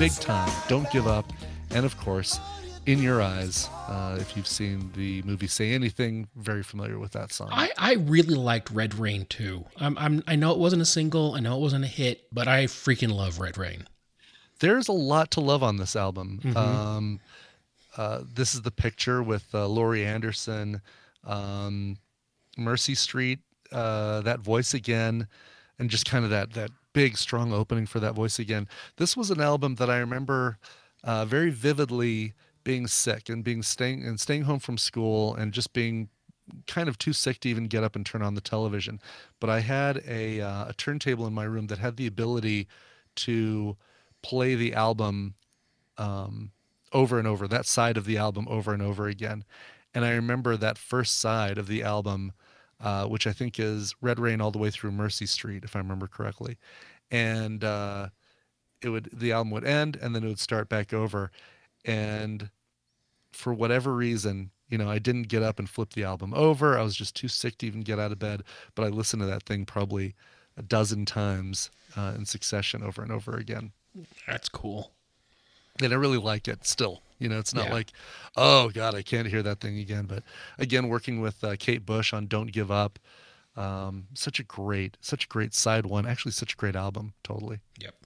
big time. Don't Give Up. And of course, In Your Eyes. Uh, if you've seen the movie Say Anything, very familiar with that song. I, I really liked Red Rain too. I'm, I'm, I know it wasn't a single, I know it wasn't a hit, but I freaking love Red Rain. There's a lot to love on this album. Mm-hmm. Um, uh, this is the picture with uh, Laurie Anderson, um, Mercy Street, uh, that voice again, and just kind of that that big, strong opening for that voice again. This was an album that I remember uh, very vividly being sick and being staying and staying home from school and just being kind of too sick to even get up and turn on the television. But I had a uh, a turntable in my room that had the ability to play the album um, over and over, that side of the album over and over again. And I remember that first side of the album, uh, which I think is Red Rain all the way through Mercy Street, if I remember correctly. And uh, it would the album would end, and then it would start back over. And for whatever reason, you know, I didn't get up and flip the album over. I was just too sick to even get out of bed. But I listened to that thing probably a dozen times uh, in succession over and over again. That's cool. And I really like it still. You know, it's not Yeah. like, oh, God, I can't hear that thing again. But again, working with uh, Kate Bush on Don't Give Up. Um, such a great, such a great side one. Actually, such a great album. Totally. Yep.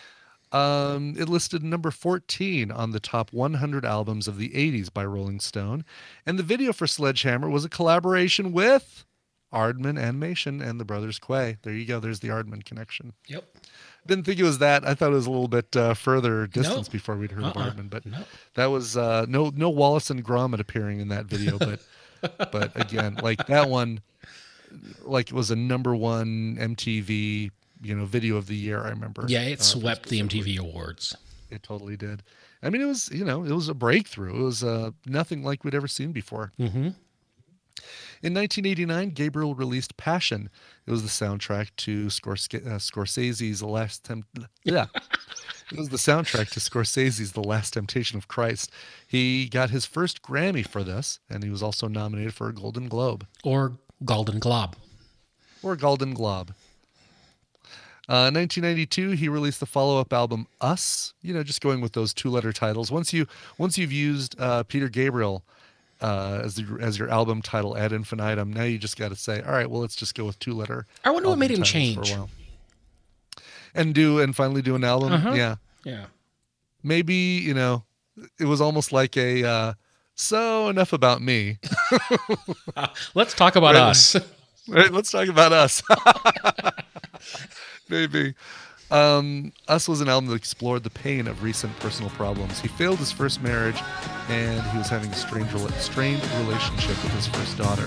Um, it listed number fourteen on the top one hundred albums of the eighties by Rolling Stone. And the video for Sledgehammer was a collaboration with Aardman Animation and the Brothers Quay. There you go. There's the Aardman connection. Yep. Didn't think it was that. I thought it was a little bit uh, further distance No. before we'd heard of Uh-uh. Aardman. But No. that was uh, no no Wallace and Gromit appearing in that video. But but again, like that one, like it was a number one M T V, you know, video of the year. I remember. Yeah, it Uh, swept the M T V awards. It totally did. I mean, it was, you know, it was a breakthrough. It was uh, nothing like we'd ever seen before. Mm-hmm. In nineteen eighty-nine, Gabriel released Passion. It was the soundtrack to Scorse- uh, Scorsese's The Last Temp- Yeah. It was the soundtrack to Scorsese's The Last Temptation of Christ. He got his first Grammy for this, and he was also nominated for a Golden Globe. Or Golden Globe. Or Golden Globe. Uh, nineteen ninety-two, he released the follow-up album Us. You know, just going with those two-letter titles. Once you once you've used uh, Peter Gabriel uh, as the, as your album title ad infinitum, now you just got to say, all right, well, let's just go with two-letter. I wonder what album made him titles change. for a while. And do and finally do an album. Uh-huh. Yeah, Yeah. maybe you know, it was almost like a uh, so enough about me. Let's talk about Right. us. Right, let's talk about Us. Maybe. Um, Us was an album that explored the pain of recent personal problems. He failed his first marriage, and he was having a strange, rela- strained relationship with his first daughter.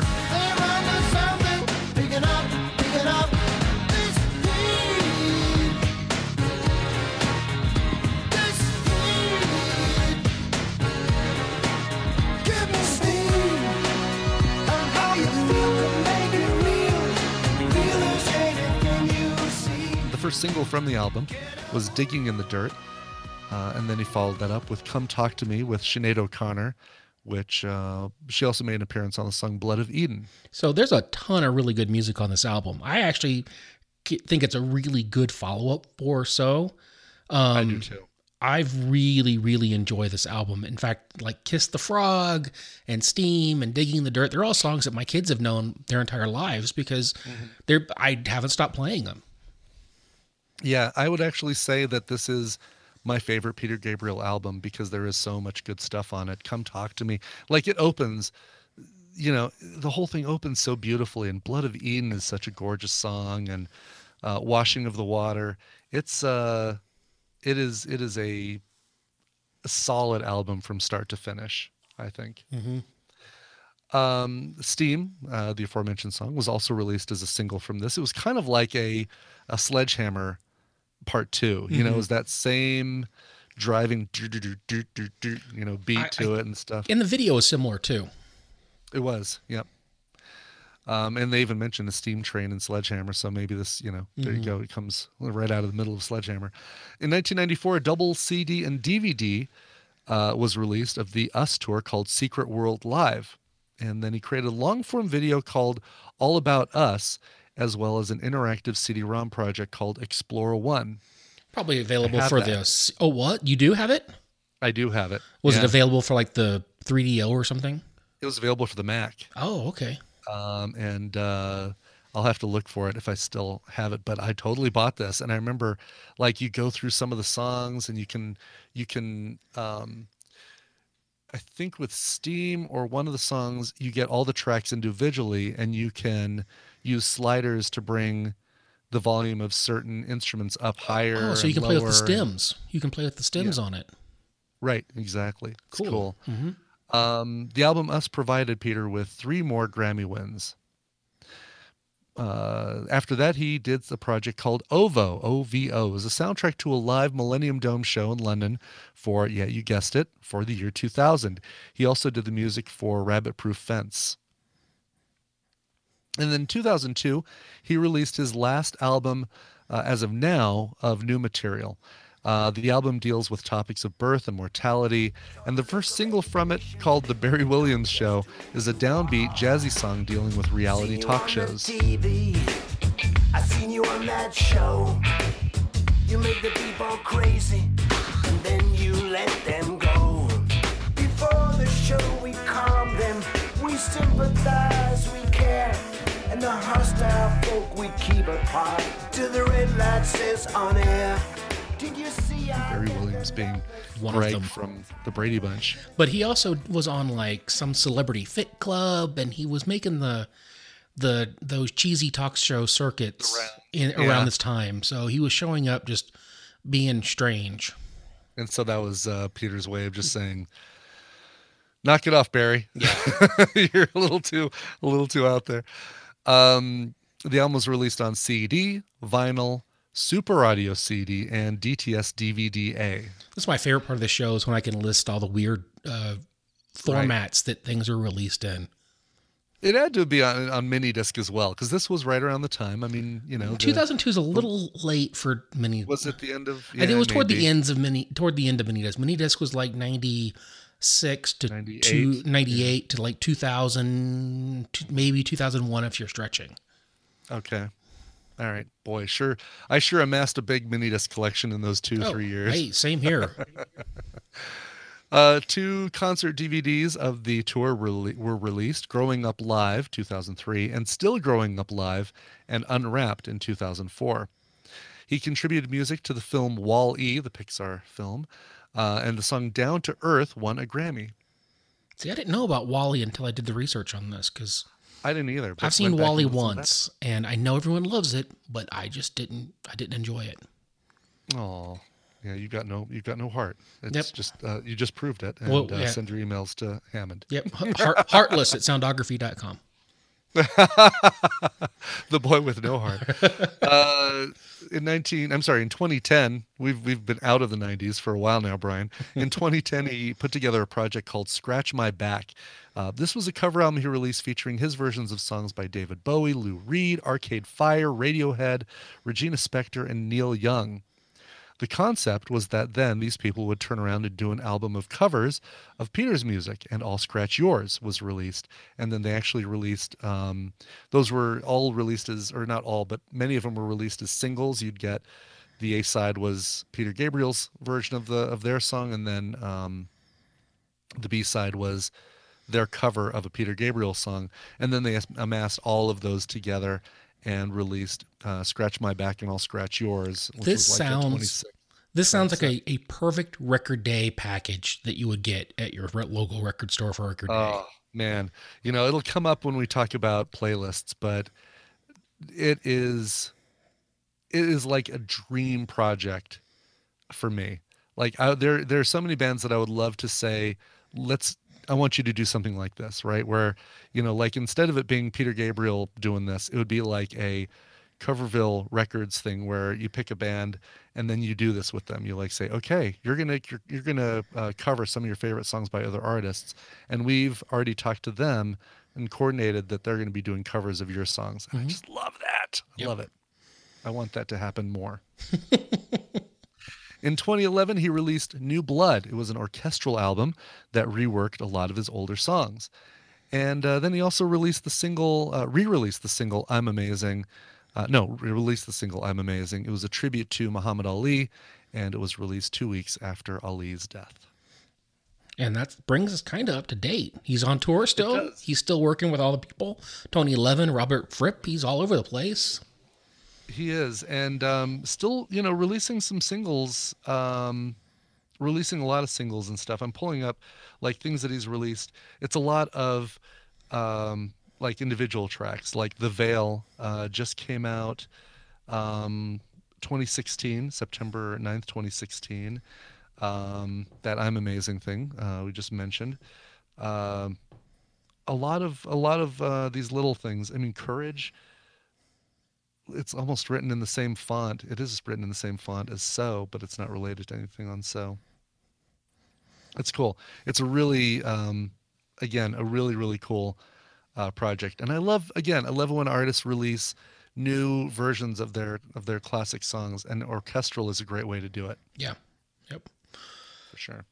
The first single from the album was Digging in the Dirt, uh, and then he followed that up with Come Talk to Me with Sinead O'Connor, which uh, she also made an appearance on the song Blood of Eden. So there's a ton of really good music on this album. I actually ki- think it's a really good follow-up for So. Um, I do too. I've really, really enjoyed this album. In fact, like Kiss the Frog and Steam and Digging in the Dirt, they're all songs that my kids have known their entire lives because they're I haven't stopped playing them. Yeah, I would actually say that this is my favorite Peter Gabriel album because there is so much good stuff on it. Come Talk to Me. Like it opens, you know, the whole thing opens so beautifully, and Blood of Eden is such a gorgeous song, and uh, Washing of the Water. It's uh it is it is a, a solid album from start to finish, I think. Mm-hmm. Um, Steam, uh, the aforementioned song, was also released as a single from this. It was kind of like a a Sledgehammer part two. You know, it was that same driving, do, do, do, do, do, do, you know, beat I- to it and stuff. And the video is similar too. It was, yep. Um, and they even mentioned the steam train and Sledgehammer, so maybe this, you know, there you go. It comes right out of the middle of Sledgehammer. In nineteen ninety-four, a double C D and D V D uh, was released of the Us tour called Secret World Live. And then he created a long-form video called All About Us, as well as an interactive C D ROM project called Explorer One. Probably available have for that. this. Oh, what? You do have it? I do have it. Was Yeah. it available for like the three D O or something? It was available for the Mac. Oh, okay. Um, and uh, I'll have to look for it if I still have it. But I totally bought this, and I remember, like, you go through some of the songs, and you can, you can, um, I think with Steam or one of the songs, you get all the tracks individually, and you can use sliders to bring the volume of certain instruments up higher. Oh, so you and can play with the lower, and- stems. You can play with the stems Yeah. on it. Right, exactly. It's Cool. cool. hmm Um, the album Us provided Peter with three more Grammy wins. Uh, after that, he did a project called OVO, O V O. It was a soundtrack to a live Millennium Dome show in London for, yeah, you guessed it, for the year two thousand. He also did the music for Rabbit Proof Fence. And then in two thousand two, he released his last album, uh, as of now, of new material. Uh, the album deals with topics of birth and mortality, and the first single from it, called The Barry Williams Show, is a downbeat, jazzy song dealing with reality talk shows. T V. I seen you on that show. You make the people crazy, and then you let them go. Before the show, we calm them, we sympathize, we care, and the hostile folk we keep apart. Till the red light says on air. Did you see Barry Williams being One of Greg them. from the Brady Bunch. But he also was on like some celebrity fit club, and he was making the the those cheesy talk show circuits Around- in, yeah. around this time. So he was showing up just being strange. And so that was uh, Peter's way of just saying, knock it off, Barry. Yeah. You're a little too a little too out there. Um, the album was released on C D, vinyl, Super Audio C D, and D T S D V D A. That's my favorite part of the show is when I can list all the weird uh, formats that things are released in. It had to be on, on mini disc as well, because this was right around the time. I mean, you know, the- two thousand two is a little late for mini. was it the end of? I think it was toward the maybe. ends of mini. Toward the end of mini disc. Mini disc was like ninety six to ninety-eight. two, ninety-eight to like two thousand, maybe two thousand one if you're stretching. Okay. All right, boy, sure. I sure amassed a big mini disc collection in those two, Oh, three years. Hey, same here. Uh, two concert D V Ds of the tour rele- were released: Growing Up Live, two thousand three, and Still Growing Up Live, and Unwrapped in two thousand four. He contributed music to the film Wall-E, the Pixar film, uh, and the song Down to Earth won a Grammy. See, I didn't know about Wally until I did the research on this because I didn't either. but I've seen went back Wally and listened to once, and I know everyone loves it, but I just didn't. I didn't enjoy it. that. Oh, yeah, you got no, you got no heart. It's Yep. just uh, you just proved it. And Well, uh, yeah. send your emails to Hammond. Yep, Heart, heartless at soundography dot com. The boy with no heart. uh, in nineteen, I'm sorry, in twenty ten, we've we've been out of the nineties for a while now, Brian. In twenty ten, he put together a project called Scratch My Back. Uh, this was a cover album he released featuring his versions of songs by David Bowie, Lou Reed, Arcade Fire, Radiohead, Regina Spektor, and Neil Young. The concept was that then these people would turn around and do an album of covers of Peter's music, and I'll Scratch Yours was released. And then they actually released, um, those were all released as, or not all, but many of them were released as singles. You'd get the A side was Peter Gabriel's version of the of their song, and then um, the B side was their cover of a Peter Gabriel song. And then they amassed all of those together and released uh, Scratch My Back and I'll Scratch Yours. Which This was like a sounds- twenty-six This sounds like a, a perfect record day package that you would get at your re- local record store for record day. Oh man, you know it'll come up when we talk about playlists, but it is it is like a dream project for me. Like I, there there are so many bands that I would love to say, let's. I want you to do something like this, right? Where you know, like instead of it being Peter Gabriel doing this, it would be like a Coverville Records thing where you pick a band and then you do this with them. You like say, okay, you're gonna you're, you're gonna uh, cover some of your favorite songs by other artists, and we've already talked to them and coordinated that they're going to be doing covers of your songs. And I just love that. I Yep. love it. I want that to happen more. In twenty eleven, he released New Blood. It was an orchestral album that reworked a lot of his older songs. And uh, then he also released the single, uh, re-released the single I'm Amazing, Uh, no, released the single "I'm Amazing." It was a tribute to Muhammad Ali, and it was released two weeks after Ali's death. And that brings us kind of up to date. He's on tour still. does. He's still working with all the people. Tony Levin, Robert Fripp. He's all over the place. He is, and um, still, you know, releasing some singles, um, releasing a lot of singles and stuff. I'm pulling up like things that he's released. It's a lot of um, like individual tracks, like "The Veil" uh, just came out um, twenty sixteen, September ninth, twenty sixteen. Um, that "I'm Amazing" thing uh, we just mentioned. Um, a lot of a lot of uh, these little things. I mean, "Courage." It's almost written in the same font. It is written in the same font as "So," but it's not related to anything on "So." It's cool. It's a really, um, again, a really really cool uh, project, and I love again. I love when artists release new versions of their of their classic songs, and orchestral is a great way to do it. Yeah. Yep. For sure.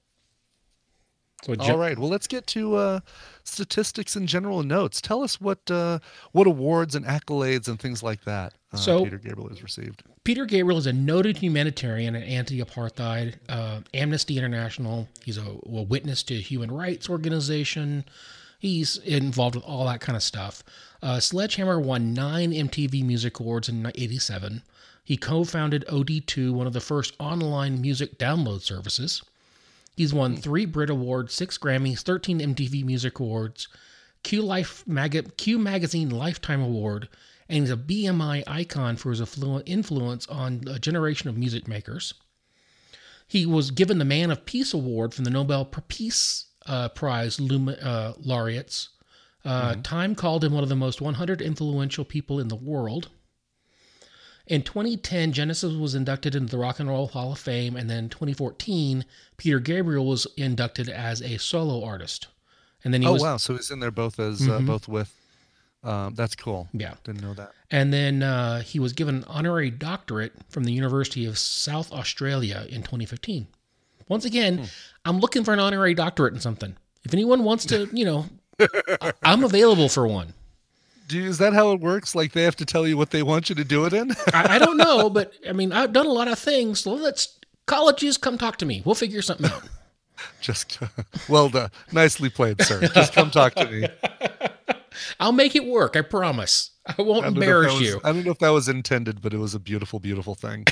So All right. Well, let's get to uh, statistics and general notes. Tell us what uh, what awards and accolades and things like that uh, So- Peter Gabriel has received. Peter Gabriel is a noted humanitarian and anti-apartheid, uh, Amnesty International. He's a, a witness to human rights organization. He's involved with all that kind of stuff. Uh, Sledgehammer won nine M T V Music Awards in eighty-seven. He co-founded O D two, one of the first online music download services. He's won three Brit Awards, six Grammys, thirteen M T V Music Awards, Q Life Mag- Q Magazine Lifetime Award, and he's a B M I icon for his afflu- influence on a generation of music makers. He was given the Man of Peace Award from the Nobel Peace uh, Prize Lum- uh, laureates. Uh, mm-hmm. Time called him one of the most one hundred influential people in the world. In twenty ten, Genesis was inducted into the Rock and Roll Hall of Fame, and then in twenty fourteen, Peter Gabriel was inducted as a solo artist. And then he oh was, wow! So he's in there both as Mhm. uh, both with. Um, that's cool. Yeah. Didn't know that. And then uh, he was given an honorary doctorate from the University of South Australia in twenty fifteen. Once again, hmm. I'm looking for an honorary doctorate in something. If anyone wants to, you know, I- I'm available for one. Do you, is that how it works? Like they have to tell you what they want you to do it in? I, I don't know, but I mean, I've done a lot of things. So let's colleges come talk to me. We'll figure something out. Just well done, nicely played, sir. Just come talk to me. I'll make it work. I promise. I won't I don't know if embarrass that was- you. I don't know if that was intended, but it was a beautiful, beautiful thing.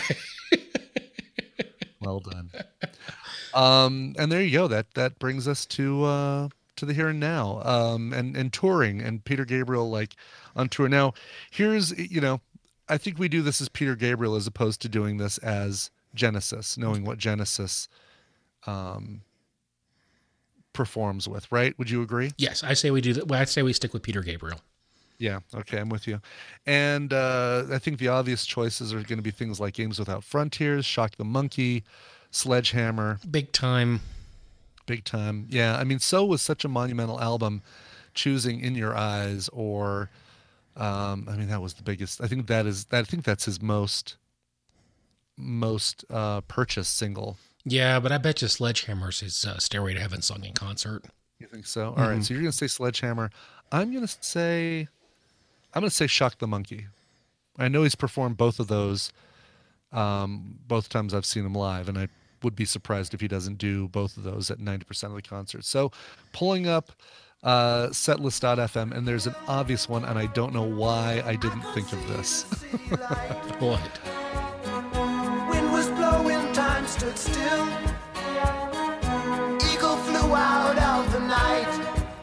Well done. Um, and there you go. That that brings us to uh, to the here and now, um, and and touring, and Peter Gabriel like on tour. Now, here's you know, I think we do this as Peter Gabriel as opposed to doing this as Genesis, knowing what Genesis um, performs with. Right? Would you agree? Yes, I say we do that. Well, I say we stick with Peter Gabriel. Yeah, okay, I'm with you. And uh, I think the obvious choices are going to be things like Games Without Frontiers, Shock the Monkey, Sledgehammer. Big time. Big time. Yeah, I mean, So was such a monumental album. Choosing In Your Eyes or, um, I mean, that was the biggest. I think that is, that, I think that's his most, most uh, purchased single. Yeah, but I bet you Sledgehammer's his uh, Stairway to Heaven sung in concert. You think so? Mm-hmm. All right, so you're going to say Sledgehammer. I'm going to say... I'm going to say Shock the Monkey. I know he's performed both of those um, both times I've seen him live, and I would be surprised if he doesn't do both of those at ninety percent of the concerts. So pulling up uh, setlist dot f m, and there's an obvious one, and I don't know why I didn't think of this. What? Wind was blowing, time stood still. Eagle flew out of the night.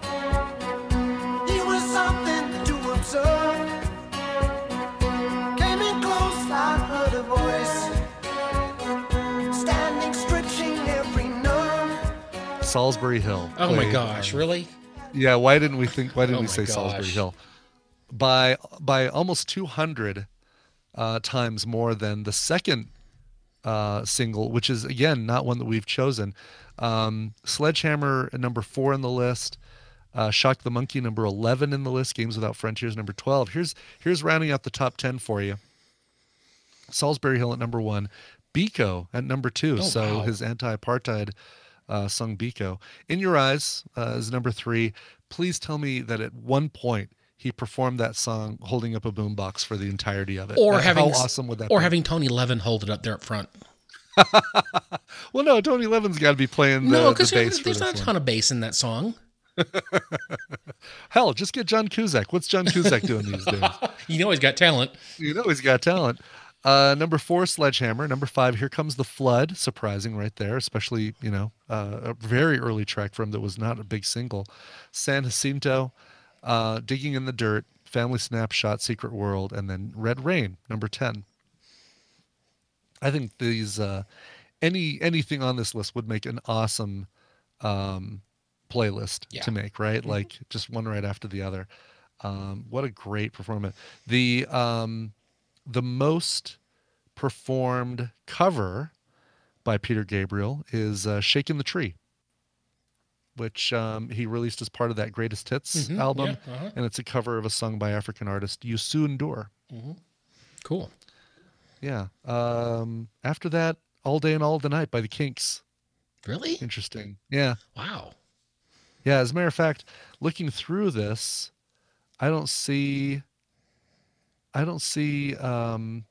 He was something to observe. Came in close, I heard a voice. Standing, stretching every nerve. Salisbury Hill. Oh my played, gosh, um, really? Yeah, why didn't we think? Why didn't Oh we my say gosh. Salisbury Hill? By by almost two hundred uh, times more than the second uh, single, which is again not one that we've chosen. Um, Sledgehammer at number four in the list. Uh, Shock the Monkey number eleven in the list. Games Without Frontiers number twelve. Here's here's rounding out the top ten for you. Salisbury Hill at number one. Biko at number two. Oh, so wow. his anti-apartheid uh, song Biko. In Your Eyes uh, is number three. Please tell me that at one point he performed that song holding up a boombox for the entirety of it. Or Uh, having how awesome would that or be? having Tony Levin hold it up there up front. Well, no, Tony Levin's got to be playing the, No, the because bass for there's this not a one. ton of bass in that song. Hell, just get John Cusack. What's John Cusack doing these days? You know he's got talent. You know he's got talent. Uh, number four, Sledgehammer. Number five, Here Comes the Flood. Surprising right there, especially, you know, uh, a very early track from him that was not a big single. San Jacinto, uh, Digging in the Dirt, Family Snapshot, Secret World, and then Red Rain, number ten. I think these, uh, any anything on this list would make an awesome um, playlist Yeah. to make, right? Mm-hmm. Like just one right after the other. Um, what a great performance. The... Um, The most performed cover by Peter Gabriel is uh, Shakin' the Tree, which um, he released as part of that Greatest Hits Mhm, album. yeah, uh-huh. And it's a cover of a song by African artist Youssou N'Dour. Cool. Yeah. Um, after that, All Day and All the Night by the Kinks. Really? Interesting. Yeah. Wow. Yeah. As a matter of fact, looking through this, I don't see... I don't see um,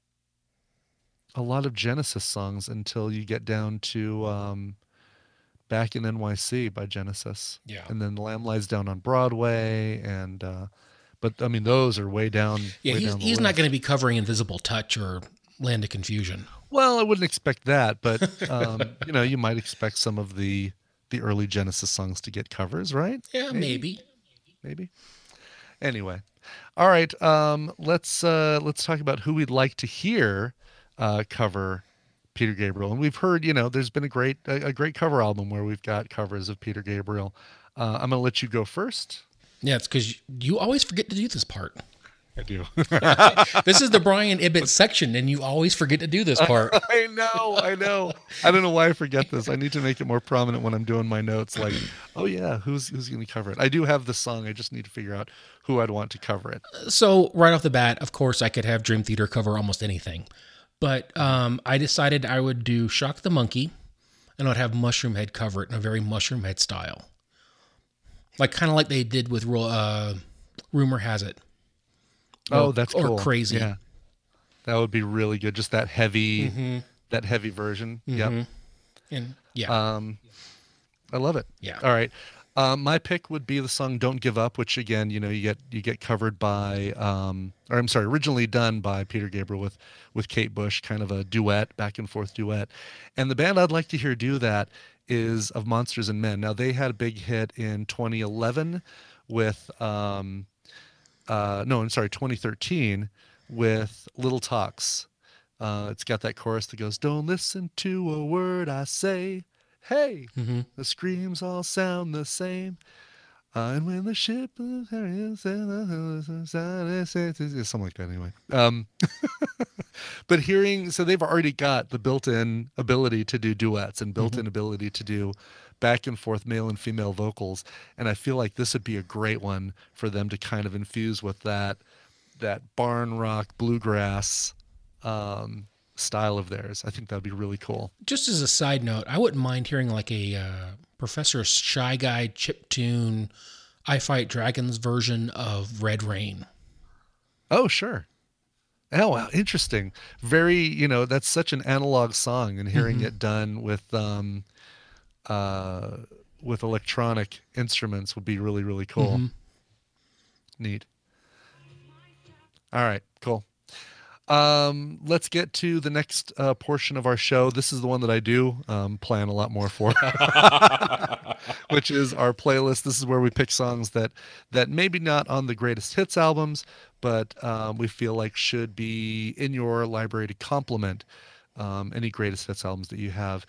a lot of Genesis songs until you get down to um, Back in N Y C by Genesis. Yeah. And then Lamb Lies Down on Broadway. And, uh, but I mean, those are way down. Yeah, way he's, down the he's not list. going to be covering Invisible Touch or Land of Confusion. Well, I wouldn't expect that, but, um, you know, you might expect some of the, the early Genesis songs to get covers, right? Yeah, maybe. Maybe. Anyway. All right. Um, let's uh, let's talk about who we'd like to hear uh, cover Peter Gabriel. And we've heard, you know, there's been a great a, a great cover album where we've got covers of Peter Gabriel. Uh, I'm going to let you go first. Yeah, it's because you always forget to do this part. I do. This is the Brian Ibbett section, and you always forget to do this part. I know. I know. I don't know why I forget this. I need to make it more prominent when I'm doing my notes. Like, oh yeah, who's who's going to cover it? I do have the song. I just need to figure out who I'd want to cover it. So right off the bat, of course, I could have Dream Theater cover almost anything. But um, I decided I would do Shock the Monkey, and I'd have Mushroom Head cover it in a very Mushroom Head style. Like kind of like they did with uh, Rumor Has It. Or, Oh, that's or cool. Crazy. Yeah, that would be really good. Just that heavy, Mm-hmm. that heavy version. Yep. And yeah. Um, I love it. Yeah. All right. Um, my pick would be the song "Don't Give Up," which again, you know, you get you get covered by, um, or I'm sorry, originally done by Peter Gabriel with with Kate Bush, kind of a duet, back and forth duet. And the band I'd like to hear do that is Of Monsters and Men. Now they had a big hit in twenty eleven with, um, uh, no, I'm sorry, twenty thirteen with Little Talks. Uh, it's got that chorus that goes, "Don't listen to a word I say. Hey, Mm-hmm. the screams all sound the same. Uh, and when the ship something like that anyway." Um, but hearing, so they've already got the built-in ability to do duets and built-in Mm-hmm. ability to do back and forth male and female vocals, and I feel like this would be a great one for them to kind of infuse with that that barn rock bluegrass um, style of theirs. I think that'd be really cool. Just as a side note, I wouldn't mind hearing like a uh, Professor Shy Guy chiptune I Fight Dragons version of Red Rain. Oh, sure. Oh, wow. Interesting. Very, you know, that's such an analog song, and hearing Mm-hmm. it done with, um, uh, with electronic instruments would be really, really cool. Mm-hmm. Neat. All right, cool. Um, let's get to the next uh, portion of our show. This is the one that I do um, plan a lot more for, which is our playlist. This is where we pick songs that that maybe not on the greatest hits albums, but um, we feel like should be in your library to complement um, any greatest hits albums that you have.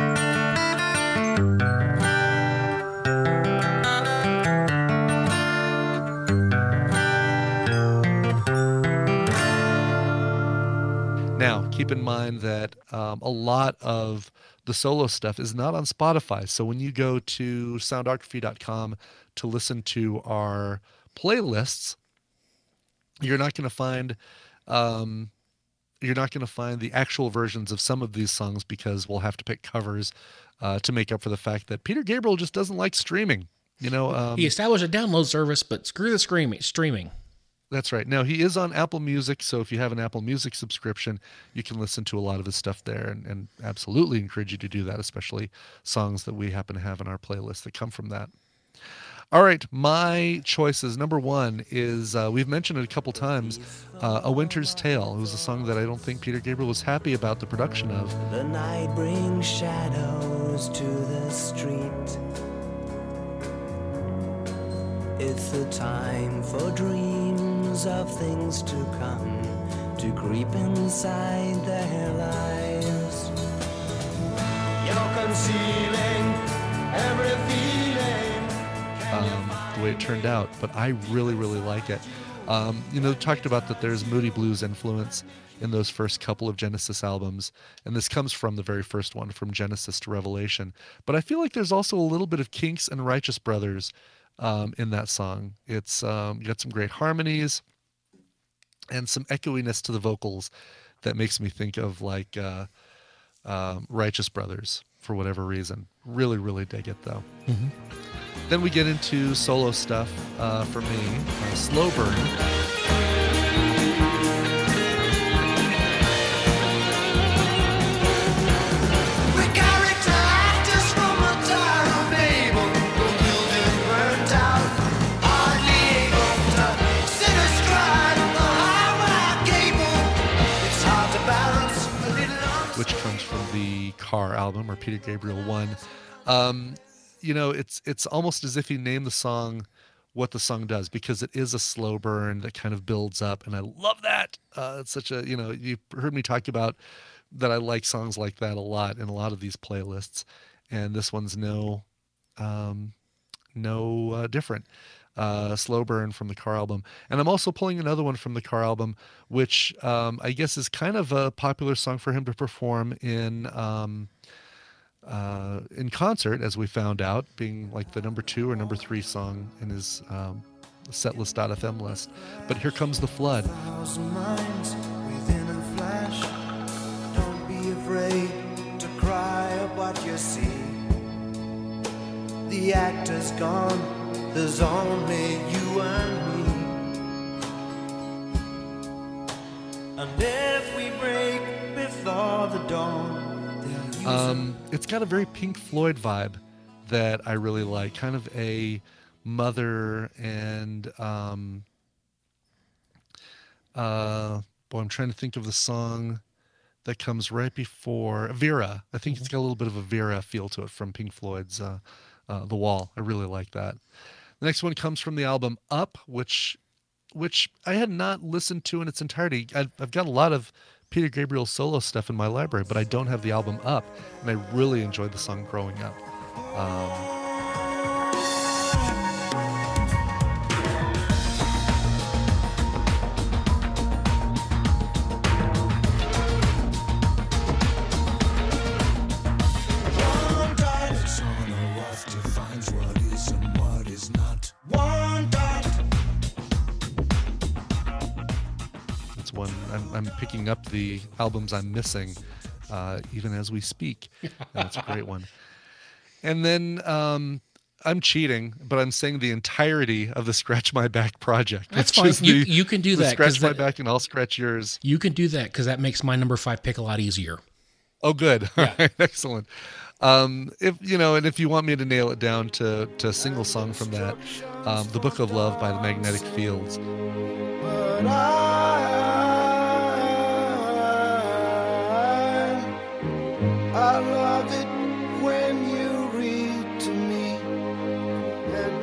Now, keep in mind that um, a lot of the solo stuff is not on Spotify. So when you go to soundography dot com to listen to our playlists, you're not going to find um, you're not going to find the actual versions of some of these songs, because we'll have to pick covers uh, to make up for the fact that Peter Gabriel just doesn't like streaming. You know, um, He established a download service, but screw the screaming, streaming. That's right. Now, he is on Apple Music, so if you have an Apple Music subscription, you can listen to a lot of his stuff there, and, and absolutely encourage you to do that, especially songs that we happen to have in our playlist that come from that. All right, my choices. Number one is, uh, we've mentioned it a couple times, uh, A Winter's Tale. It was a song that I don't think Peter Gabriel was happy about the production of. The night brings shadows to the street. It's the time for dreams of things to come, to creep inside their lives. You're concealing every feeling. Um, the way it turned out, but I really, really like it. Um, you know, talked about that there's Moody Blues influence in those first couple of Genesis albums, and this comes from the very first one, from Genesis to Revelation. But I feel like there's also a little bit of Kinks and Righteous Brothers um, in that song. It's um, got some great harmonies and some echoiness to the vocals that makes me think of like uh, uh, Righteous Brothers for whatever reason. Really, really dig it though. Mm-hmm. Then we get into solo stuff uh, for me. Uh, Slow Burn. Which comes from the Car album, or Peter Gabriel one. Um, you know, it's it's almost as if he named the song what the song does, because it is a slow burn that kind of builds up, and I love that. Uh, it's such a, you know, you've heard me talk about that I like songs like that a lot in a lot of these playlists, and this one's no um, no uh, different. Uh, Slow Burn from the Car album. And I'm also pulling another one from the Car album, which um, I guess is kind of a popular song for him to perform in um, uh, in concert, as we found out, being like the number two or number three song in his um, setlist dot f m list. But Here Comes the Flood. Thousand minds within a flash. Don't be afraid to cry at what you see. The actor's gone. There's only you and me. And if we break before the dawn, um, it's got a very Pink Floyd vibe that I really like. Kind of a mother and um, uh, boy, I'm trying to think of the song that comes right before Vera. I think it's got a little bit of a Vera feel to it from Pink Floyd's uh, uh, The Wall. I really like that. The next one comes from the album Up, which which I had not listened to in its entirety. I've, I've got a lot of Peter Gabriel solo stuff in my library, but I don't have the album Up, and I really enjoyed the song growing up. Um, one I'm, I'm picking up the albums I'm missing uh, even as we speak. That's a great one. And then um, I'm cheating, but I'm saying the entirety of the Scratch My Back project. That's fine. You, you can do that. Scratch My Back and I'll scratch yours. You can do that because that makes my number five pick a lot easier. Oh, good. Yeah. All right, excellent. Um, if you know, and if you want me to nail it down to, to a single song from that, um, The Book of Love by the Magnetic Fields. but I, I love it when you read to me, and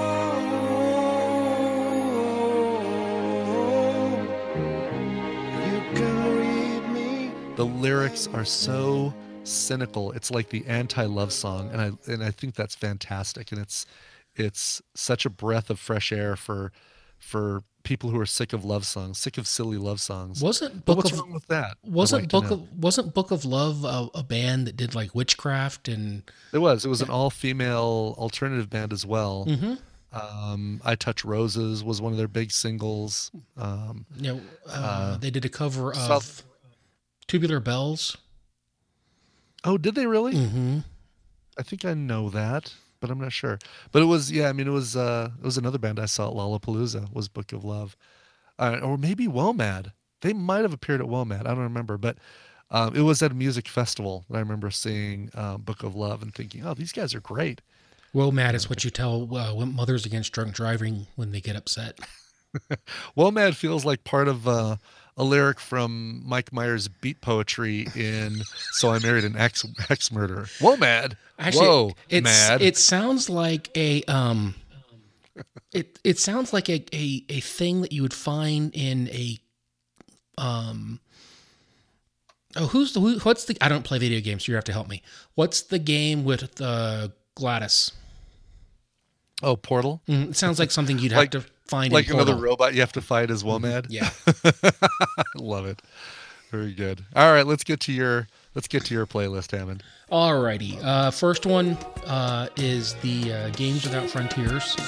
you, you can read me. The lyrics are so cynical. It's like the anti-love song, and I and I think that's fantastic. And it's it's such a breath of fresh air for for people who are sick of love songs, sick of silly love songs. Wasn't But Book what's of wrong with that? wasn't I'd like Book to know. of wasn't Book of Love a, a band that did like witchcraft and It was. It was an all-female alternative band as well. mm-hmm. Um, I Touch Roses was one of their big singles. Um, you know uh, Uh, they did a cover of South- Tubular Bells. oh, did they really? Mm-hmm. I think I know that. but I'm not sure. But it was, yeah, I mean, it was uh, it was another band I saw at Lollapalooza, was Book of Love. Uh, or maybe WOMAD. They might have appeared at WOMAD. I don't remember. But um, it was at a music festival that I remember seeing um, Book of Love and thinking, oh, these guys are great. WOMAD is what you tell uh, mothers against drunk driving when they get upset. WOMAD feels like part of uh, a lyric from Mike Myers' beat poetry in So I Married an Ex Ex Murder. WOMAD. Actually, Whoa, it's, mad. It sounds like a um, it it sounds like a, a a thing that you would find in a um. Oh, who's the who, what's the? I don't play video games, so you have to help me. What's the game with uh, Gladys? Oh, Portal? Mm, it sounds like something you'd Like- have to find Like in Portal. another robot you have to fight as WOMAD? Yeah. Love it. Very good. All right, let's get to your let's get to your playlist, Hammond. Alrighty. Uh, first one uh, is the uh, Games Without Frontiers.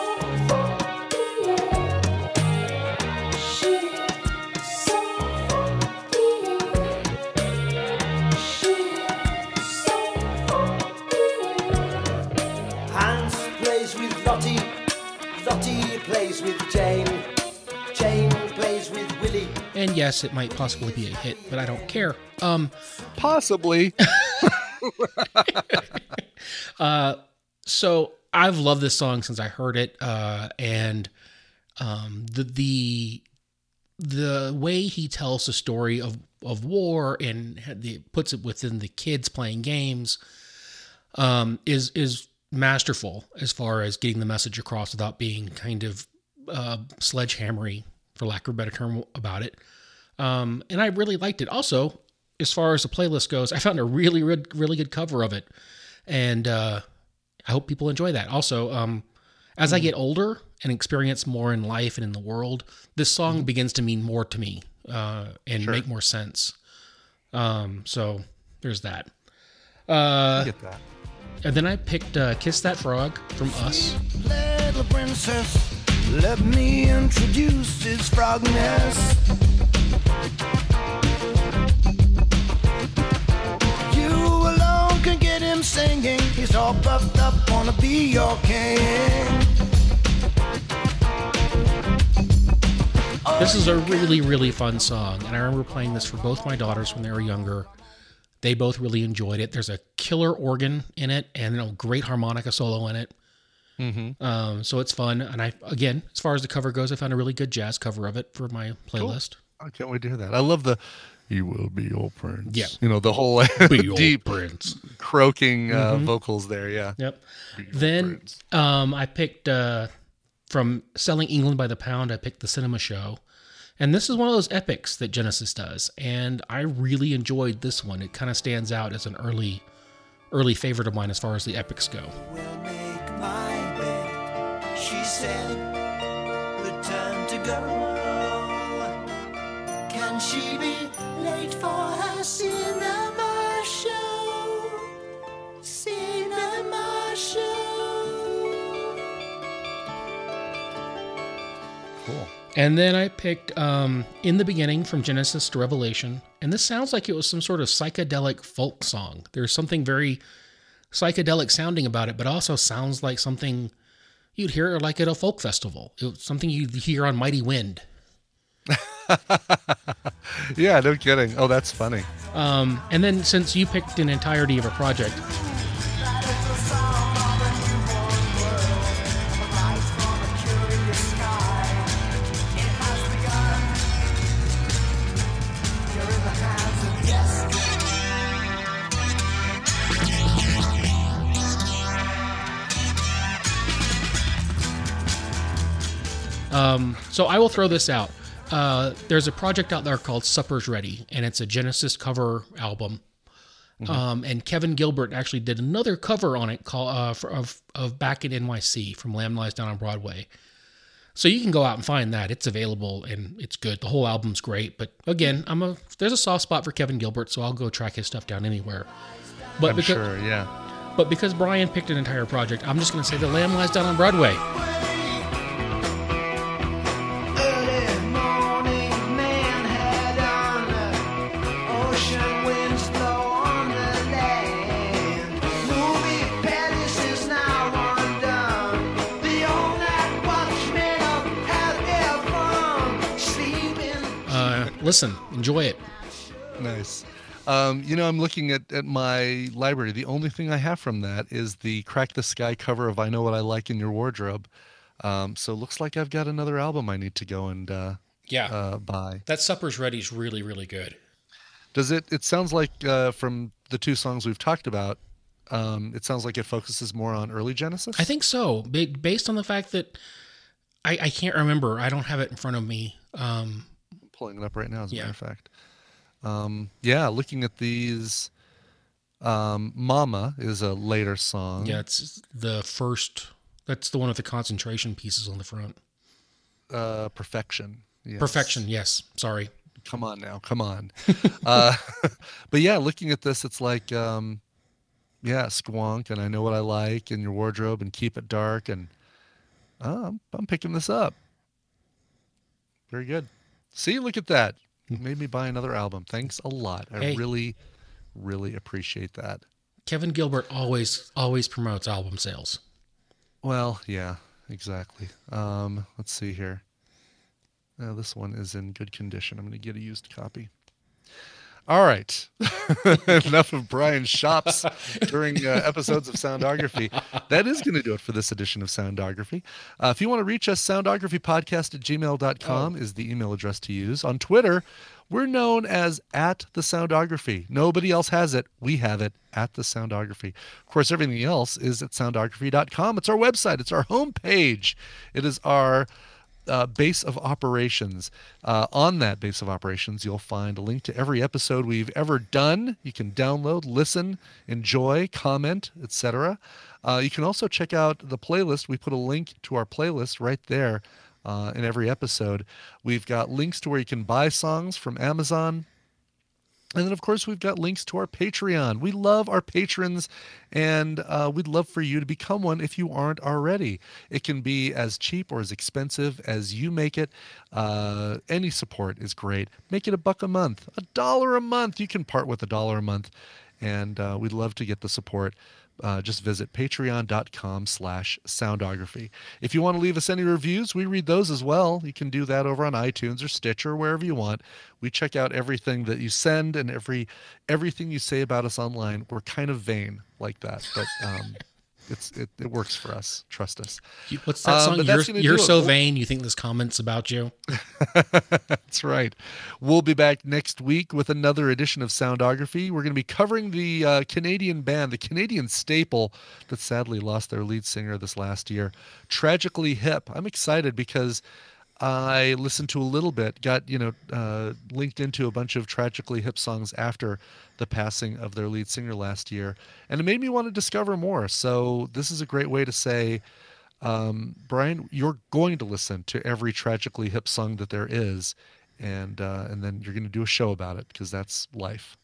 Hans plays with Lottie, Lottie plays with Jane, Jane plays with Willie. And yes, it might possibly be a hit, but I don't care. Um, Possibly. uh, so I've loved this song since I heard it, uh, and um, the the the way he tells the story of of war and the, puts it within the kids playing games um, is is masterful as far as getting the message across without being kind of uh, sledgehammery, for lack of a better term, about it. Um, and I really liked it. Also, as far as the playlist goes, I found a really, really, really good cover of it. And uh, I hope people enjoy that. Also, um, as I get older and experience more in life and in the world, this song begins to mean more to me uh, and Sure. make more sense. Um, so there's that. Uh, Get that. and then I picked uh, Kiss That Frog from Us. Little princess, let me introduce this frog nest. You alone can get him singing. He's all puffed up, wanna be your king. This is a really, really fun song, and I remember playing this for both my daughters when they were younger. They both really enjoyed it. There's a killer organ in it and a great harmonica solo in it. Mm-hmm. Um, so it's fun. And I, again, as far as the cover goes, I found a really good jazz cover of it for my playlist. I can't wait to hear that. I love the "He will be your prince." Yeah. You know, the whole deep Prince. croaking uh, Mhm. vocals there. Yeah. Yep. Be your Then prince. um, I picked uh, from Selling England by the Pound, I picked The Cinema Show. And this is one of those epics that Genesis does. And I really enjoyed this one. It kind of stands out as an early early favorite of mine as far as the epics go. Will make my bed, she said, return to go. Can she be late for her cinema show? Cinema show. Cool. And then I picked um, In the Beginning from Genesis to Revelation. And this sounds like it was some sort of psychedelic folk song. There's something very psychedelic sounding about it, but also sounds like something you'd hear like at a folk festival. It was something you'd hear on Mighty Wind. Yeah, no kidding. Oh, that's funny. Um, and then since you picked an entirety of a project, Um, so I will throw this out. Uh, there's a project out there called Supper's Ready, and it's a Genesis cover album. Mm-hmm. Um, and Kevin Gilbert actually did another cover on it called uh, for, of of Back in N Y C from Lamb Lies Down on Broadway. So you can go out and find that. It's available and it's good. The whole album's great. But again, I'm a there's a soft spot for Kevin Gilbert, so I'll go track his stuff down anywhere. But I'm because, sure. Yeah. But because Brian picked an entire project, I'm just going to say The Lamb Lies Down on Broadway. Early morning, Manhattan, ocean winds blow on the land. Movie palaces now listen, enjoy it. Nice. Um, you know, I'm looking at, at my library. The only thing I have from that is the Crack the Sky cover of I Know What I Like in Your Wardrobe. Um, so it looks like I've got another album I need to go and uh, yeah, uh, buy. That Supper's Ready is really, really good. Does it, it sounds like uh, from the two songs we've talked about, um, it sounds like it focuses more on early Genesis? I think so. Based on the fact that I, I can't remember. I don't have it in front of me. Um, I'm pulling it up right now, as a yeah. matter of fact. Um, yeah, looking at these, um, Mama is a later song. Yeah, it's the first, that's the one with the concentration pieces on the front. Uh, Perfection. Yes. Perfection, yes. Sorry. Come on now, come on. uh, but yeah, looking at this, it's like, um, yeah, Squonk and I Know What I Like in Your Wardrobe and Keep It Dark. And oh, I'm, I'm picking this up. Very good. See, look at that. Made me buy another album. Thanks a lot. I hey, really, really appreciate that. Kevin Gilbert always, always promotes album sales. Well, yeah, exactly. Um, let's see here. Uh, this one is in good condition. I'm going to get a used copy. All right. Enough of Brian's shops during uh, episodes of Soundography. That is going to do it for this edition of Soundography. Uh, if you want to reach us, soundographypodcast at gmail dot com oh. is the email address to use. On Twitter, we're known as at the Soundography. Nobody else has it. We have it at the Soundography. Of course, everything else is at soundography dot com. It's our website. It's our homepage. It is our Uh, base of operations. Uh, on that base of operations, you'll find a link to every episode we've ever done. You can download, listen, enjoy, comment, et cetera. Uh, you can also check out the playlist. We put a link to our playlist right there uh, in every episode. We've got links to where you can buy songs from Amazon. And then, of course, we've got links to our Patreon. We love our patrons, and uh, we'd love for you to become one if you aren't already. It can be as cheap or as expensive as you make it. Uh, any support is great. Make it a buck a month, a dollar a month. You can part with a dollar a month, and uh, we'd love to get the support. Uh, just visit patreon dot com slash soundography. If you want to leave us any reviews, we read those as well. You can do that over on iTunes or Stitcher, wherever you want. We check out everything that you send and every everything you say about us online. We're kind of vain like that, but um, it's it, it works for us. Trust us. What's that song? Um, you're you're so it. vain, you think this comment's about you? That's right. We'll be back next week with another edition of Soundography. We're going to be covering the uh, Canadian band, the Canadian staple that sadly lost their lead singer this last year, Tragically Hip. I'm excited because I listened to a little bit, got, you know, uh, linked into a bunch of Tragically Hip songs after the passing of their lead singer last year, and it made me want to discover more. So this is a great way to say, um, Brian, you're going to listen to every Tragically Hip song that there is, and uh, and then you're going to do a show about it, because that's life.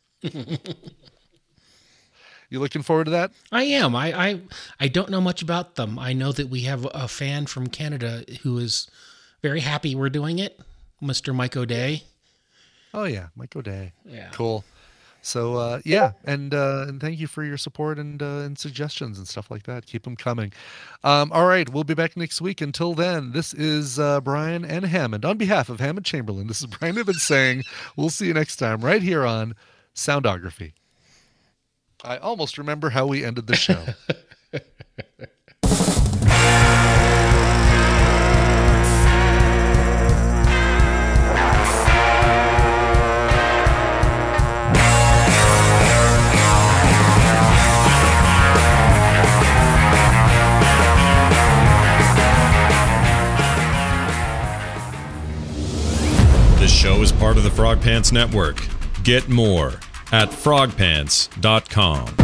You looking forward to that? I am. I, I I don't know much about them. I know that we have a fan from Canada who is very happy we're doing it, Mister Mike O'Day. Oh yeah, Mike O'Day. Yeah, cool. So uh, yeah, and uh, and thank you for your support and uh, and suggestions and stuff like that. Keep them coming. Um, all right, we'll be back next week. Until then, this is uh, Brian and Hammond. On behalf of Hammond Chamberlain, this is Brian Ibbins saying we'll see you next time right here on Soundography. I almost remember how we ended the show. This show is part of the Frog Pants Network. Get more at frog pants dot com.